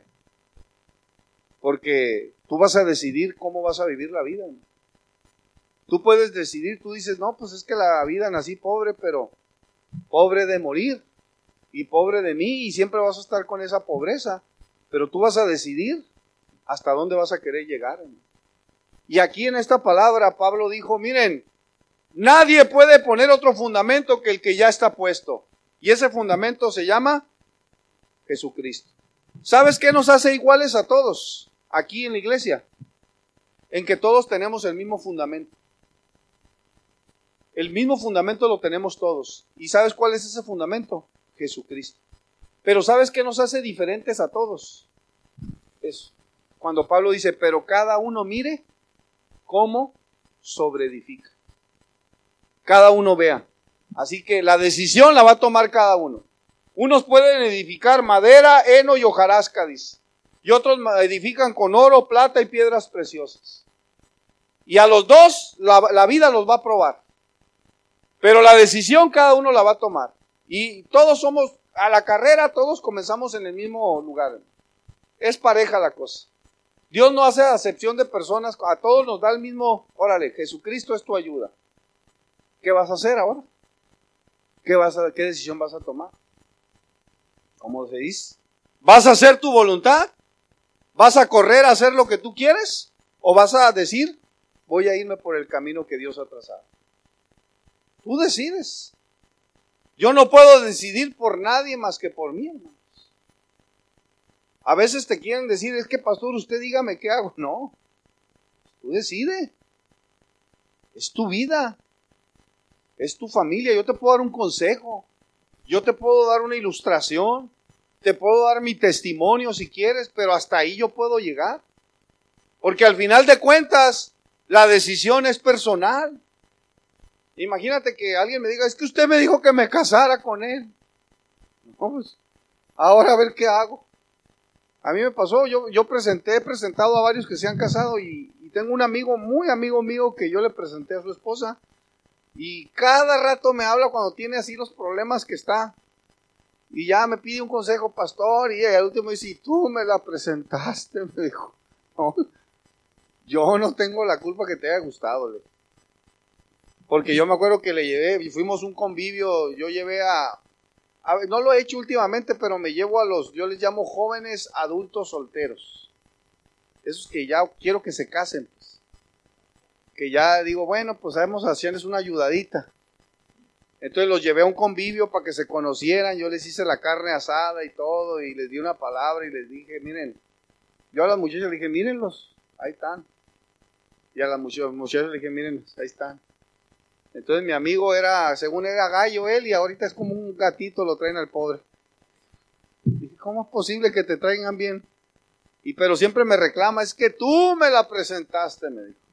Porque tú vas a decidir cómo vas a vivir la vida. Tú puedes decidir, tú dices, no, pues es que la vida nací pobre, pero pobre de morir y pobre de mí y siempre vas a estar con esa pobreza. Pero tú vas a decidir hasta dónde vas a querer llegar. Y aquí en esta palabra Pablo dijo, miren, nadie puede poner otro fundamento que el que ya está puesto. Y ese fundamento se llama Jesucristo. ¿Sabes qué nos hace iguales a todos aquí en la iglesia? En que todos tenemos el mismo fundamento. El mismo fundamento lo tenemos todos. ¿Y sabes cuál es ese fundamento? Jesucristo. Pero ¿sabes qué nos hace diferentes a todos? Eso. Cuando Pablo dice, pero cada uno mire cómo sobreedifica. Cada uno vea. Así que la decisión la va a tomar cada uno. Unos pueden edificar madera, heno y hojarasca, dice. Y otros edifican con oro, plata y piedras preciosas. Y a los dos la vida los va a probar. Pero la decisión cada uno la va a tomar. Y todos somos, a la carrera todos comenzamos en el mismo lugar. Es pareja la cosa. Dios no hace acepción de personas, a todos nos da el mismo, órale, Jesucristo es tu ayuda. ¿Qué vas a hacer ahora? ¿Qué decisión vas a tomar? ¿Cómo se dice? ¿Vas a hacer tu voluntad? ¿Vas a correr a hacer lo que tú quieres? ¿O vas a decir, voy a irme por el camino que Dios ha trazado? Tú decides. Yo no puedo decidir por nadie más que por mí, hermanos. A veces te quieren decir, es que pastor, usted dígame qué hago. No, tú decide. Es tu vida. Es tu familia. Yo te puedo dar un consejo. Yo te puedo dar una ilustración. Te puedo dar mi testimonio si quieres, pero hasta ahí yo puedo llegar. Porque al final de cuentas, la decisión es personal. Imagínate que alguien me diga, es que usted me dijo que me casara con él. No, pues, ahora a ver qué hago. A mí me pasó, he presentado a varios que se han casado y tengo un amigo, muy amigo mío, que yo le presenté a su esposa y cada rato me habla cuando tiene así los problemas que está y ya me pide un consejo, pastor, y al último dice, y tú me la presentaste, me dijo. No, yo no tengo la culpa que te haya gustado, porque yo me acuerdo que le llevé, y fuimos un convivio, yo llevé no lo he hecho últimamente, pero me llevo yo les llamo jóvenes adultos solteros. Esos que ya quiero que se casen, pues. Que ya digo, bueno, pues sabemos hacerles una ayudadita. Entonces los llevé a un convivio para que se conocieran, yo les hice la carne asada y todo, y les di una palabra y les dije, miren, yo a las muchachas les dije, mírenlos, ahí están. Y a las muchachas les dije, mírenlos, ahí están. Entonces mi amigo según era gallo él, y ahorita es como un gatito, lo traen al pobre. Dije, ¿cómo es posible que te traigan bien? Pero siempre me reclama, es que tú me la presentaste, me dijo.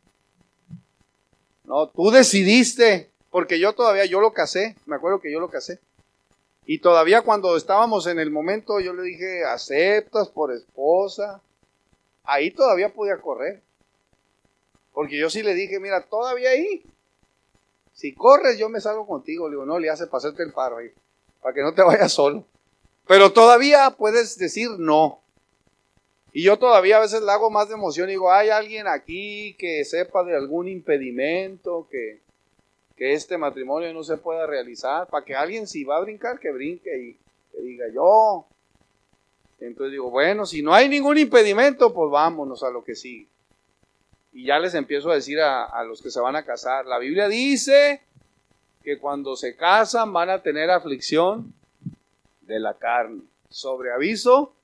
No, tú decidiste, porque yo lo casé, me acuerdo que yo lo casé. Y todavía cuando estábamos en el momento, yo le dije, ¿aceptas por esposa? Ahí todavía podía correr. Porque yo sí le dije, mira, todavía ahí. Si corres, yo me salgo contigo. Le digo, no, le hace para hacerte el paro ahí, para que no te vayas solo. Pero todavía puedes decir no. Y yo todavía a veces le hago más de emoción y digo, ¿hay alguien aquí que sepa de algún impedimento que este matrimonio no se pueda realizar? Para que alguien, si va a brincar, que brinque y que diga yo. Entonces digo, bueno, si no hay ningún impedimento, pues vámonos a lo que sigue. Y ya les empiezo a decir a los que se van a casar. La Biblia dice que cuando se casan van a tener aflicción de la carne. Sobre aviso.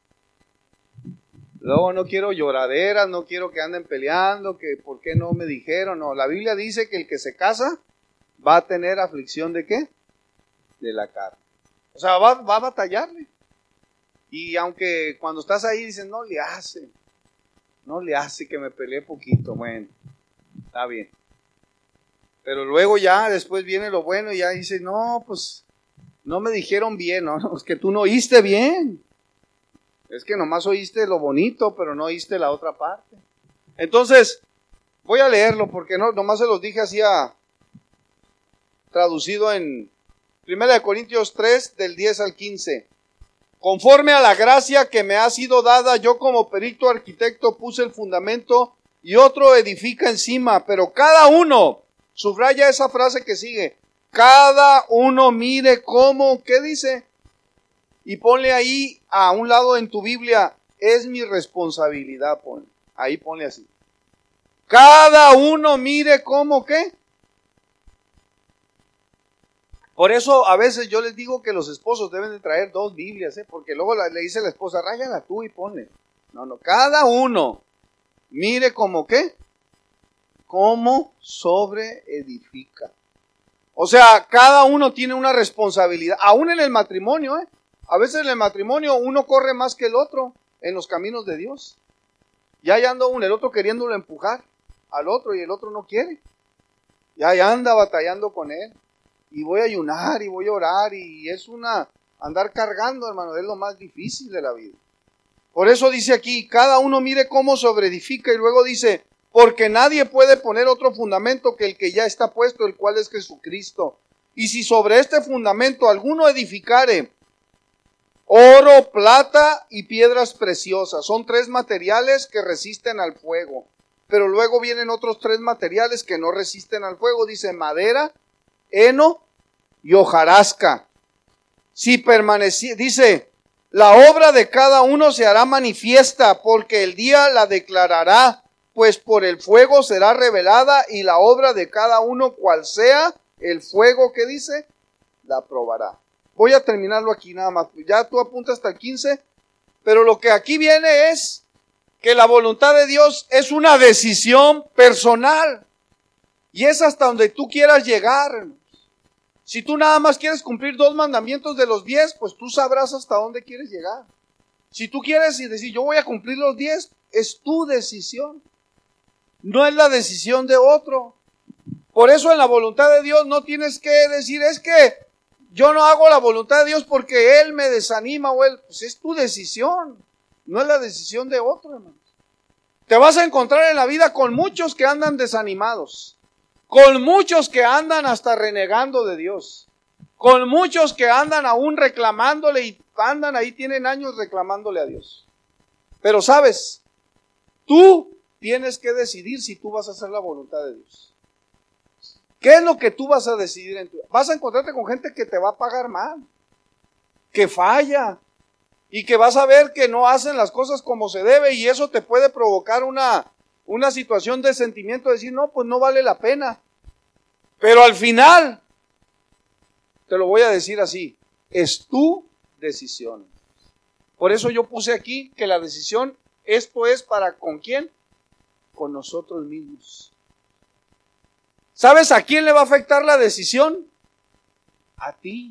Luego no quiero lloraderas, no quiero que anden peleando, que por qué no me dijeron. No, la Biblia dice que el que se casa va a tener aflicción ¿de qué? De la carne. O sea, va a batallarle. Y aunque cuando estás ahí dicen, no le hace que me peleé poquito, bueno, está bien. Pero luego ya, después viene lo bueno y ya dice, no, pues, no me dijeron bien, no, es que tú no oíste bien. Es que nomás oíste lo bonito, pero no oíste la otra parte. Entonces, voy a leerlo porque nomás se los dije así traducido en 1 Corintios 3, del 10 al 15. Conforme a la gracia que me ha sido dada, yo como perito arquitecto puse el fundamento y otro edifica encima, pero cada uno, subraya esa frase que sigue, cada uno mire cómo, ¿qué dice? Y ponle ahí a un lado en tu Biblia, es mi responsabilidad, ponle así. Cada uno mire cómo, ¿qué? Por eso a veces yo les digo que los esposos deben de traer 2 Biblias, porque luego le dice la esposa, ráyala tú y ponle. No, cada uno mire como qué, cómo sobreedifica. O sea, cada uno tiene una responsabilidad, aún en el matrimonio, A veces en el matrimonio uno corre más que el otro en los caminos de Dios. Ya anda el otro queriéndolo empujar al otro y el otro no quiere. Ya anda batallando con él. Y voy a ayunar y voy a orar y es andar cargando, hermano, es lo más difícil de la vida. Por eso dice aquí, cada uno mire cómo sobreedifica y luego dice, porque nadie puede poner otro fundamento que el que ya está puesto, el cual es Jesucristo. Y si sobre este fundamento alguno edificare oro, plata y piedras preciosas, son 3 materiales que resisten al fuego. Pero luego vienen otros 3 materiales que no resisten al fuego, dice madera, heno y hojarasca. Si dice, la obra de cada uno se hará manifiesta, porque el día la declarará, pues por el fuego será revelada, y la obra de cada uno, cual sea el fuego que dice, la probará. Voy a terminarlo aquí nada más. Ya tú apuntas hasta el 15, Pero lo que aquí viene es que la voluntad de Dios es una decisión personal. Y es hasta donde tú quieras llegar. Si tú nada más quieres cumplir 2 mandamientos de los 10, pues tú sabrás hasta dónde quieres llegar. Si tú quieres decir, yo voy a cumplir los 10, es tu decisión. No es la decisión de otro. Por eso en la voluntad de Dios no tienes que decir, es que yo no hago la voluntad de Dios porque Él me desanima o Él, pues es tu decisión. No es la decisión de otro, hermano. Te vas a encontrar en la vida con muchos que andan desanimados. Con muchos que andan hasta renegando de Dios. Con muchos que andan aún reclamándole y andan ahí, tienen años reclamándole a Dios. Pero sabes, tú tienes que decidir si tú vas a hacer la voluntad de Dios. ¿Qué es lo que tú vas a decidir en tu vida? Vas a encontrarte con gente que te va a pagar mal, que falla, y que vas a ver que no hacen las cosas como se debe, y eso te puede provocar una situación de sentimiento, de decir, no, pues no vale la pena. Pero al final, te lo voy a decir así, es tu decisión. Por eso yo puse aquí que la decisión, esto es para ¿con quién? Con nosotros mismos. ¿Sabes a quién le va a afectar la decisión? A ti.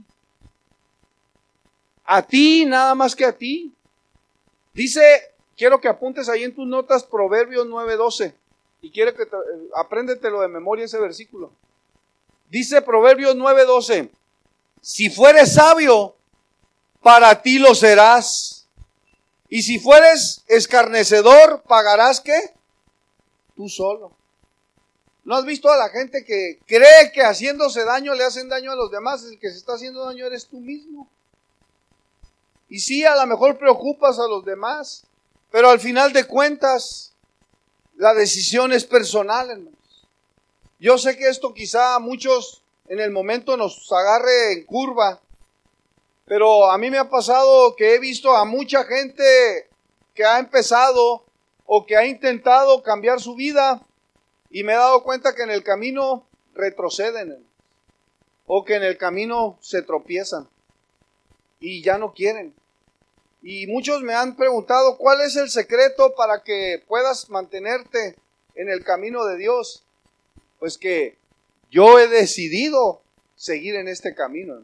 A ti, nada más que a ti. Dice, quiero que apuntes ahí en tus notas Proverbios 9:12. Y quiero que apréndetelo de memoria ese versículo. Dice Proverbios 9:12. Si fueres sabio, para ti lo serás. Y si fueres escarnecedor, ¿pagarás qué? Tú solo. ¿No has visto a la gente que cree que haciéndose daño le hacen daño a los demás? El que se está haciendo daño eres tú mismo. Y sí, a lo mejor preocupas a los demás, pero al final de cuentas, la decisión es personal, hermanos. Yo sé que esto quizá a muchos en el momento nos agarre en curva, pero a mí me ha pasado que he visto a mucha gente que ha empezado o que ha intentado cambiar su vida y me he dado cuenta que en el camino retroceden o que en el camino se tropiezan y ya no quieren. Y muchos me han preguntado cuál es el secreto para que puedas mantenerte en el camino de Dios. Pues que yo he decidido seguir en este camino.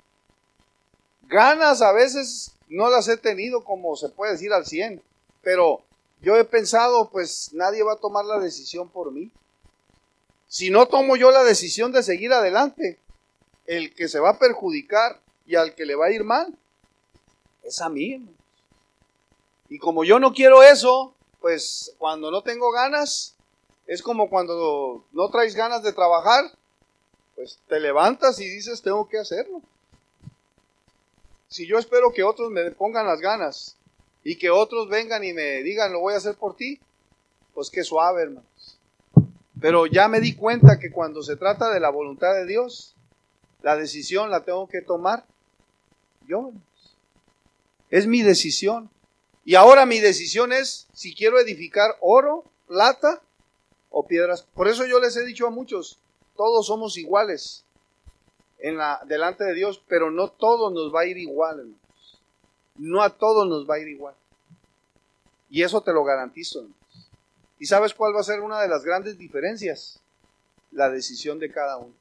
Ganas a veces no las he tenido, como se puede decir, al 100, pero yo he pensado, pues nadie va a tomar la decisión por mí. Si no tomo yo la decisión de seguir adelante, el que se va a perjudicar y al que le va a ir mal es a mí, hermanos. Y como yo no quiero eso, pues cuando no tengo ganas, es como cuando no traes ganas de trabajar, pues te levantas y dices, tengo que hacerlo. Si yo espero que otros me pongan las ganas y que otros vengan y me digan, lo voy a hacer por ti, pues qué suave, hermanos. Pero ya me di cuenta que cuando se trata de la voluntad de Dios, la decisión la tengo que tomar yo, hermanos. Es mi decisión. Y ahora mi decisión es si quiero edificar oro, plata o piedras. Por eso yo les he dicho a muchos, todos somos iguales delante de Dios, pero no todos nos va a ir igual, hermanos. No a todos nos va a ir igual. Y eso te lo garantizo, hermanos. ¿Y sabes cuál va a ser una de las grandes diferencias? La decisión de cada uno.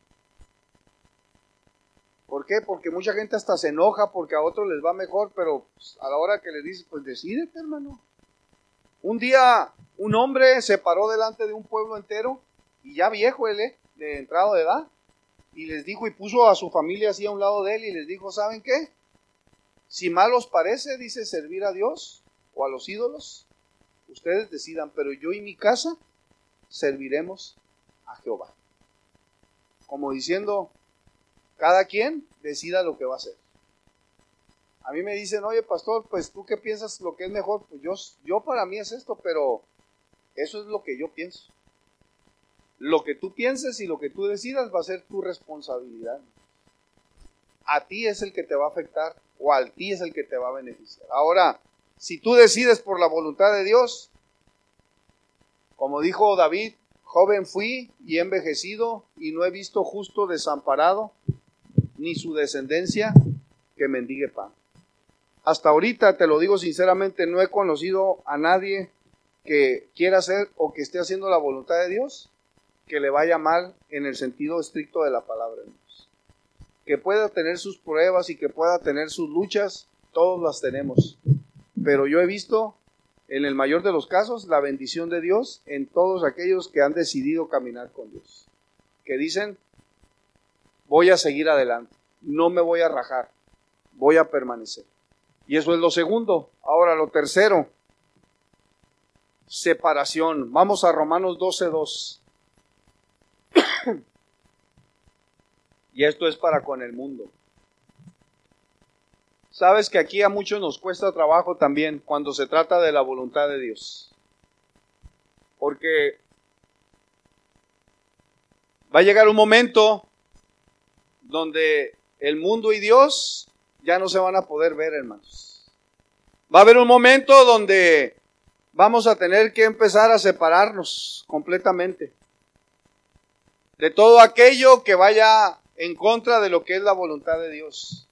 ¿Por qué? Porque mucha gente hasta se enoja porque a otros les va mejor, pero pues, a la hora que les dices, pues decídete, hermano. Un día un hombre se paró delante de un pueblo entero, y ya viejo él, de entrado de edad, y les dijo, y puso a su familia así a un lado de él, y les dijo, ¿saben qué? Si mal os parece, dice, servir a Dios o a los ídolos, ustedes decidan, pero yo y mi casa serviremos a Jehová. Como diciendo, cada quien decida lo que va a hacer. A mí me dicen, oye pastor, pues tú qué piensas lo que es mejor. Pues yo para mí es esto, pero eso es lo que yo pienso. Lo que tú pienses y lo que tú decidas va a ser tu responsabilidad. A ti es el que te va a afectar o a ti es el que te va a beneficiar. Ahora, si tú decides por la voluntad de Dios, como dijo David, joven fui y he envejecido y no he visto justo desamparado, ni su descendencia que mendigue pan. hasta ahorita, te lo digo sinceramente, no he conocido a nadie que quiera hacer o que esté haciendo la voluntad de Dios que le vaya mal en el sentido estricto de la palabra de Dios. Que pueda tener sus pruebas y que pueda tener sus luchas, todos las tenemos. Pero yo he visto, en el mayor de los casos, la bendición de Dios en todos aquellos que han decidido caminar con Dios. Que dicen, voy a seguir adelante, no me voy a rajar, voy a permanecer. Y eso es lo segundo. Ahora lo tercero, separación. Vamos a Romanos 12:2. Y esto es para con el mundo. Sabes que aquí a muchos nos cuesta trabajo también cuando se trata de la voluntad de Dios. Porque va a llegar un momento donde el mundo y Dios ya no se van a poder ver, hermanos. Va a haber un momento donde vamos a tener que empezar a separarnos completamente de todo aquello que vaya en contra de lo que es la voluntad de Dios.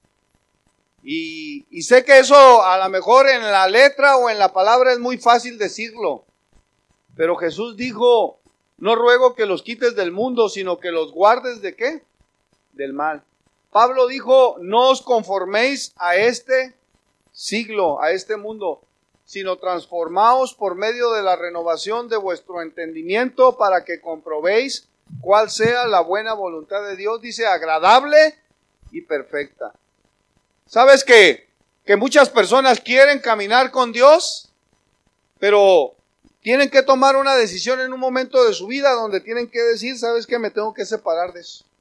Y sé que eso a lo mejor en la letra o en la palabra es muy fácil decirlo, pero Jesús dijo, no ruego que los quites del mundo, sino que los guardes ¿de qué? Del mal. Pablo dijo, no os conforméis a este siglo, a este mundo, sino transformaos por medio de la renovación de vuestro entendimiento para que comprobéis cuál sea la buena voluntad de Dios, dice, agradable y perfecta. ¿Sabes que muchas personas quieren caminar con Dios, pero tienen que tomar una decisión en un momento de su vida donde tienen que decir, ¿sabes qué? Me tengo que separar de eso.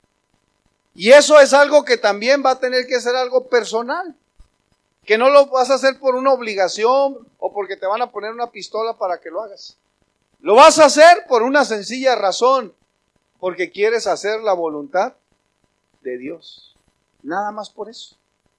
Y eso es algo que también va a tener que ser algo personal, que no lo vas a hacer por una obligación o porque te van a poner una pistola para que lo hagas. Lo vas a hacer por una sencilla razón, porque quieres hacer la voluntad de Dios. Nada más por eso.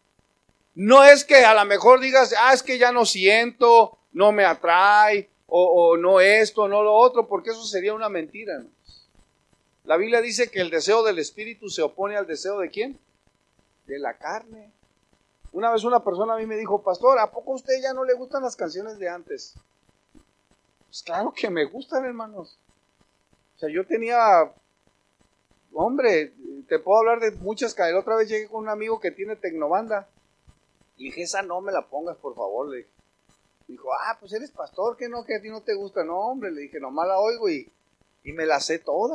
No es que a lo mejor digas, es que ya no siento, no me atrae, o no esto, no lo otro, porque eso sería una mentira, ¿no? La Biblia dice que el deseo del Espíritu se opone al deseo ¿de quién? De la carne. Una vez una persona a mí me dijo, pastor, ¿a poco a usted ya no le gustan las canciones de antes? Pues claro que me gustan, hermanos. O sea, yo tenía... Hombre, te puedo hablar de muchas canciones. La otra vez llegué con un amigo que tiene tecnobanda. Y dije, esa no me la pongas, por favor. Le dije. Dijo, pues eres pastor, que no, que a ti no te gusta. No, hombre, le dije, nomás la oigo y me la sé toda.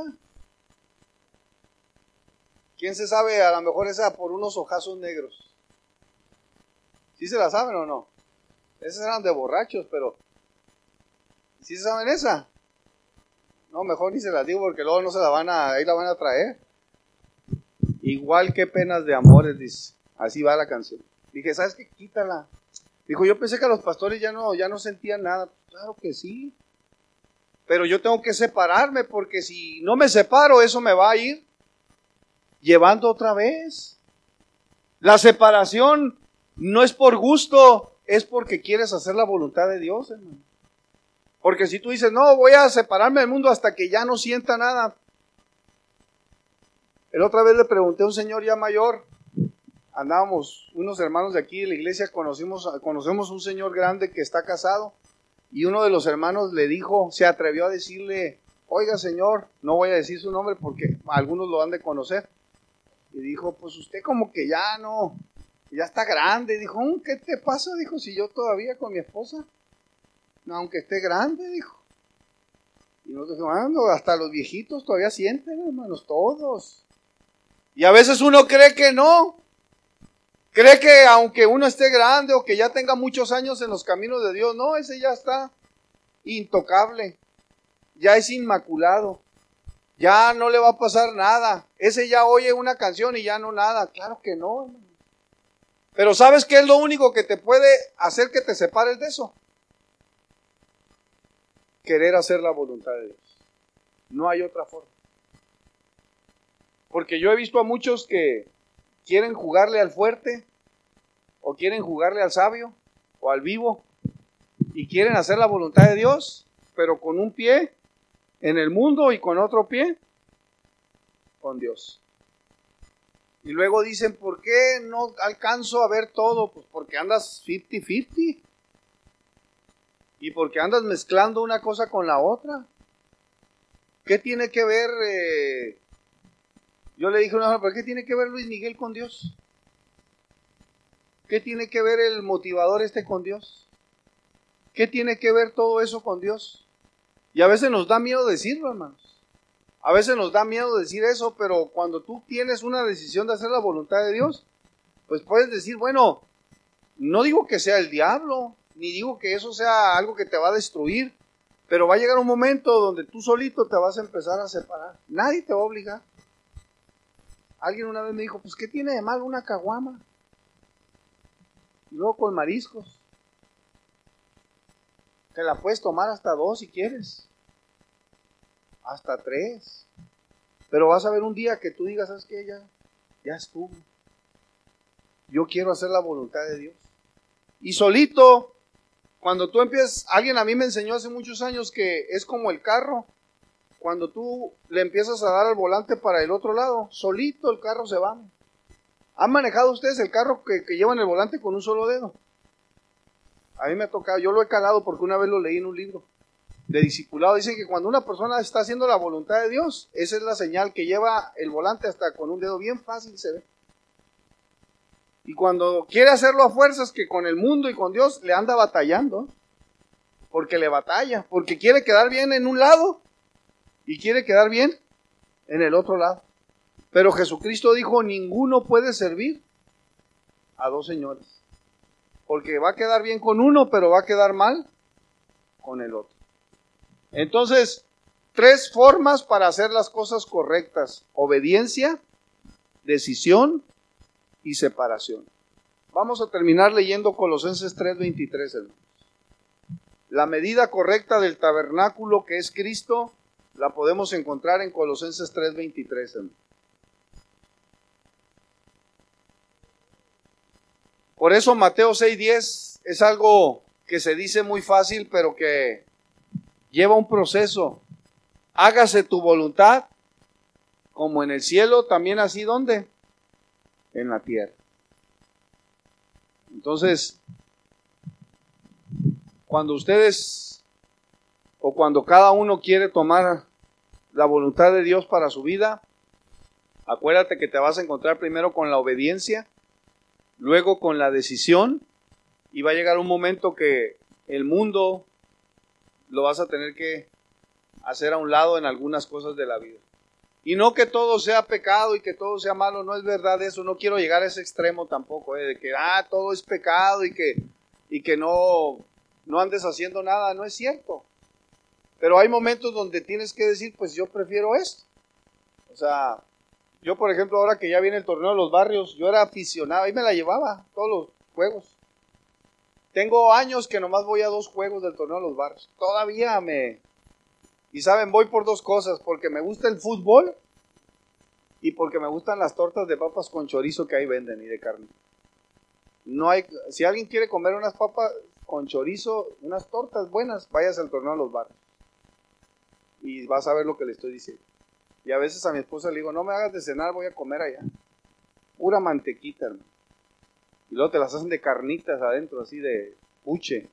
¿Quién se sabe? A lo mejor esa por unos ojazos negros. ¿Sí se la saben o no? Esas eran de borrachos, pero... ¿Sí se saben esa? No, mejor ni se las digo porque luego no se la van a... Ahí la van a traer. Igual que penas de amores, dice. Así va la canción. Dije, ¿sabes qué? Quítala. Dijo, yo pensé que los pastores ya no sentían nada. Claro que sí. Pero yo tengo que separarme porque si no me separo, eso me va a ir llevando otra vez. La separación no es por gusto, es porque quieres hacer la voluntad de Dios, hermano. Porque si tú dices, no, voy a separarme del mundo hasta que ya no sienta nada. El otra vez le pregunté a un señor ya mayor, andábamos unos hermanos de aquí de la iglesia, conocemos un señor grande que está casado, y uno de los hermanos le dijo, se atrevió a decirle, oiga señor, no voy a decir su nombre porque algunos lo han de conocer, y dijo, pues usted como que ya no, ya está grande. Dijo, ¿qué te pasa? Dijo, si yo todavía con mi esposa, aunque esté grande, dijo. Y nosotros dijimos, hasta los viejitos todavía sienten, hermanos, todos. Y a veces uno cree que no. Cree que aunque uno esté grande o que ya tenga muchos años en los caminos de Dios, no, ese ya está intocable. Ya es inmaculado. Ya no le va a pasar nada. Ese ya oye una canción y ya no nada. Claro que no, hermano. Pero ¿sabes qué es lo único que te puede hacer que te separes de eso? Querer hacer la voluntad de Dios. No hay otra forma. Porque yo he visto a muchos que quieren jugarle al fuerte, o quieren jugarle al sabio, o al vivo, y quieren hacer la voluntad de Dios, pero con un pie en el mundo y con otro pie con Dios. Y luego dicen, ¿por qué no alcanzo a ver todo? Pues porque andas 50-50. Y porque andas mezclando una cosa con la otra. ¿Qué tiene que ver? Yo le dije una vez, ¿pero qué tiene que ver Luis Miguel con Dios? ¿Qué tiene que ver el motivador con Dios? ¿Qué tiene que ver todo eso con Dios? Y a veces nos da miedo decirlo, hermanos. A veces nos da miedo decir eso, pero cuando tú tienes una decisión de hacer la voluntad de Dios, pues puedes decir, bueno, no digo que sea el diablo, ni digo que eso sea algo que te va a destruir, pero va a llegar un momento donde tú solito te vas a empezar a separar. Nadie te va a obligar. Alguien una vez me dijo, pues ¿qué tiene de malo una caguama? Y luego con mariscos. Te la puedes tomar hasta 2 si quieres. Hasta 3. Pero vas a ver un día que tú digas, ¿sabes qué? Ya estuvo. Yo quiero hacer la voluntad de Dios. Y solito, cuando tú empiezas, alguien a mí me enseñó hace muchos años que es como el carro. Cuando tú le empiezas a dar al volante para el otro lado, solito el carro se va. ¿Han manejado ustedes el carro que llevan el volante con un solo dedo? A mí me ha tocado, yo lo he calado porque una vez lo leí en un libro de discipulado. Dicen que cuando una persona está haciendo la voluntad de Dios, esa es la señal que lleva el volante hasta con un dedo bien fácil se ve. Y cuando quiere hacerlo a fuerzas, que con el mundo y con Dios le anda batallando, porque le batalla, porque quiere quedar bien en un lado y quiere quedar bien en el otro lado. Pero Jesucristo dijo, ninguno puede servir a 2 señores. Porque va a quedar bien con uno, pero va a quedar mal con el otro. Entonces, 3 formas para hacer las cosas correctas: obediencia, decisión y separación. Vamos a terminar leyendo Colosenses 3:23, hermanos. La medida correcta del tabernáculo, que es Cristo, la podemos encontrar en Colosenses 3:23, hermanos. Por eso Mateo 6:10 es algo que se dice muy fácil, pero que lleva un proceso. Hágase tu voluntad, como en el cielo, también así, ¿dónde? En la tierra. Entonces, cuando ustedes, o cuando cada uno quiere tomar la voluntad de Dios para su vida, acuérdate que te vas a encontrar primero con la obediencia, luego con la decisión, y va a llegar un momento que el mundo lo vas a tener que hacer a un lado en algunas cosas de la vida. Y no que todo sea pecado y que todo sea malo, no es verdad eso, no quiero llegar a ese extremo tampoco, de que todo es pecado y que no andes haciendo nada, no es cierto. Pero hay momentos donde tienes que decir, pues yo prefiero esto. O sea, yo, por ejemplo, ahora que ya viene el torneo de los barrios, yo era aficionado, ahí me la llevaba, todos los juegos. Tengo años que nomás voy a 2 juegos del torneo de los barrios. Todavía Y saben, voy por 2 cosas, porque me gusta el fútbol y porque me gustan las tortas de papas con chorizo que ahí venden y de carne. Si alguien quiere comer unas papas con chorizo, unas tortas buenas, váyase al torneo de los barrios. Y vas a ver lo que le estoy diciendo. Y a veces a mi esposa le digo, no me hagas de cenar, voy a comer allá. Pura mantequita, hermano. Y luego te las hacen de carnitas adentro, así de buche.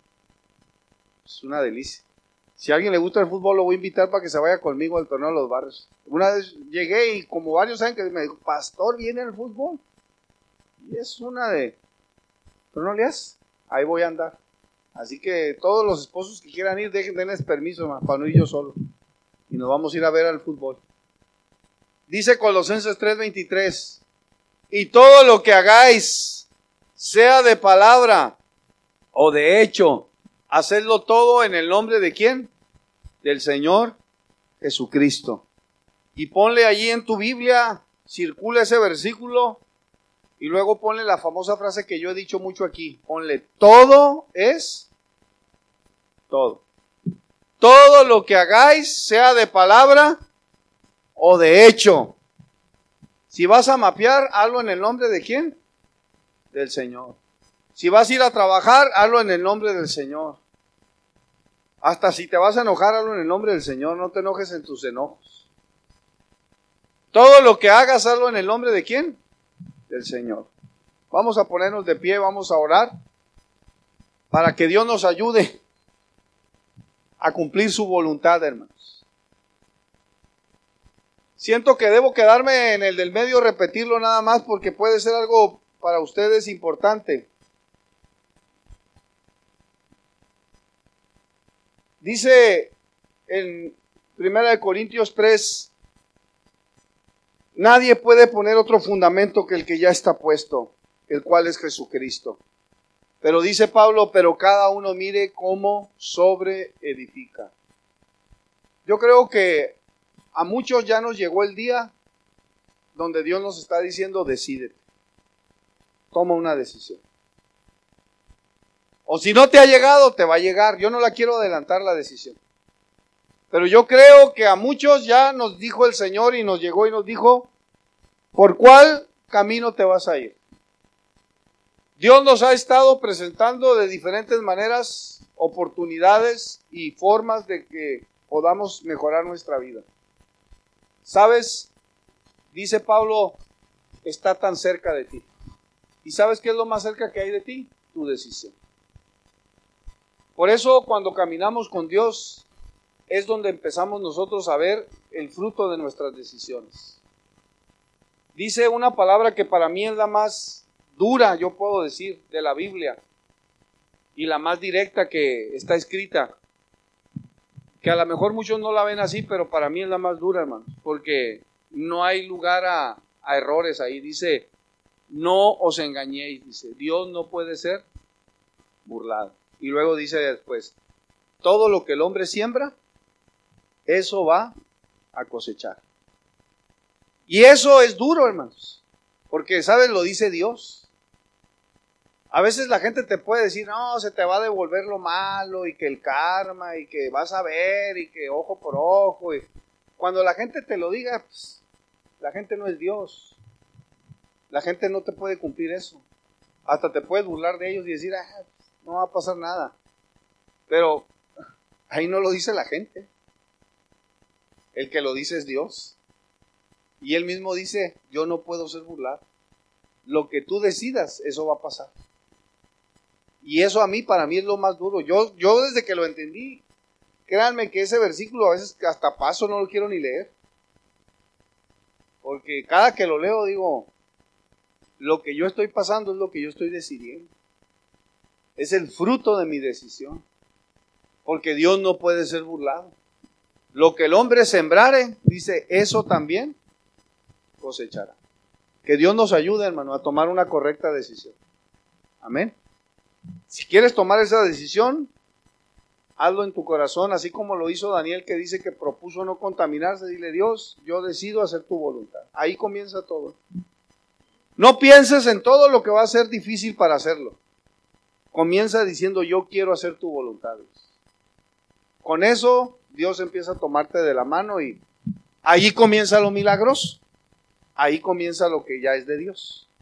Es una delicia. Si a alguien le gusta el fútbol, lo voy a invitar para que se vaya conmigo al torneo de los barrios. Una vez llegué y como varios saben que me dijo, pastor, ¿viene el fútbol? Y es una de, ¿pero no le haces? Ahí voy a andar. Así que todos los esposos que quieran ir, denles permiso, para no ir yo solo. Y nos vamos a ir a ver al fútbol. Dice Colosenses 3:23, y todo lo que hagáis, sea de palabra o de hecho, hacedlo todo en el nombre de ¿quién? Del Señor Jesucristo. Y ponle allí en tu Biblia, circula ese versículo, y luego ponle la famosa frase que yo he dicho mucho aquí. Ponle, todo es todo. Todo lo que hagáis, sea de palabra o de hecho. Si vas a mapear, hazlo en el nombre de ¿quién? Del Señor. Si vas a ir a trabajar, hazlo en el nombre del Señor. Hasta si te vas a enojar, hazlo en el nombre del Señor. No te enojes en tus enojos. Todo lo que hagas, hazlo en el nombre de ¿quién? del Señor. Vamos a ponernos de pie, vamos a orar para que Dios nos ayude a cumplir su voluntad, hermanos. Siento que debo quedarme en el del medio, repetirlo nada más porque puede ser algo para ustedes importante. Dice en 1 Corintios 3, nadie puede poner otro fundamento que el que ya está puesto, el cual es Jesucristo. Pero dice Pablo, pero cada uno mire cómo sobre edifica. Yo creo que a muchos ya nos llegó el día donde Dios nos está diciendo, decídete, toma una decisión. O si no te ha llegado, te va a llegar. Yo no la quiero adelantar la decisión. Pero yo creo que a muchos ya nos dijo el Señor y nos llegó y nos dijo, ¿por cuál camino te vas a ir? Dios nos ha estado presentando de diferentes maneras oportunidades y formas de que podamos mejorar nuestra vida. ¿Sabes? Dice Pablo, está tan cerca de ti. ¿Y sabes qué es lo más cerca que hay de ti? Tu decisión. Por eso cuando caminamos con Dios es donde empezamos nosotros a ver el fruto de nuestras decisiones. Dice una palabra que para mí es la más dura, yo puedo decir, de la Biblia, y la más directa que está escrita, que a lo mejor muchos no la ven así, pero para mí es la más dura, hermanos, porque no hay lugar a errores ahí. Dice, no os engañéis, dice, Dios no puede ser burlado. Y luego dice después, todo lo que el hombre siembra, eso va a cosechar. Y eso es duro, hermanos, porque, ¿sabes? Lo dice Dios. A veces la gente te puede decir, no, se te va a devolver lo malo, y que el karma, y que vas a ver, y que ojo por ojo. Y cuando la gente te lo diga, pues, la gente no es Dios. La gente no te puede cumplir eso. Hasta te puedes burlar de ellos y decir, no va a pasar nada. Pero ahí no lo dice la gente. El que lo dice es Dios. Y Él mismo dice, yo no puedo ser burlado. Lo que tú decidas, eso va a pasar. Y eso para mí es lo más duro. Yo desde que lo entendí, créanme que ese versículo a veces hasta paso no lo quiero ni leer. Porque cada que lo leo digo, lo que yo estoy pasando es lo que yo estoy decidiendo. Es el fruto de mi decisión. Porque Dios no puede ser burlado. Lo que el hombre sembrare, dice, eso también cosechará. Que Dios nos ayude, hermano, a tomar una correcta decisión. Amén. Si quieres tomar esa decisión, hazlo en tu corazón, así como lo hizo Daniel, que dice que propuso no contaminarse. Dile, Dios, yo decido hacer tu voluntad. Ahí comienza todo. No pienses en todo lo que va a ser difícil para hacerlo. Comienza diciendo, yo quiero hacer tu voluntad. Con eso, Dios empieza a tomarte de la mano y ahí comienza lo milagroso. Ahí comienza lo que ya es de Dios.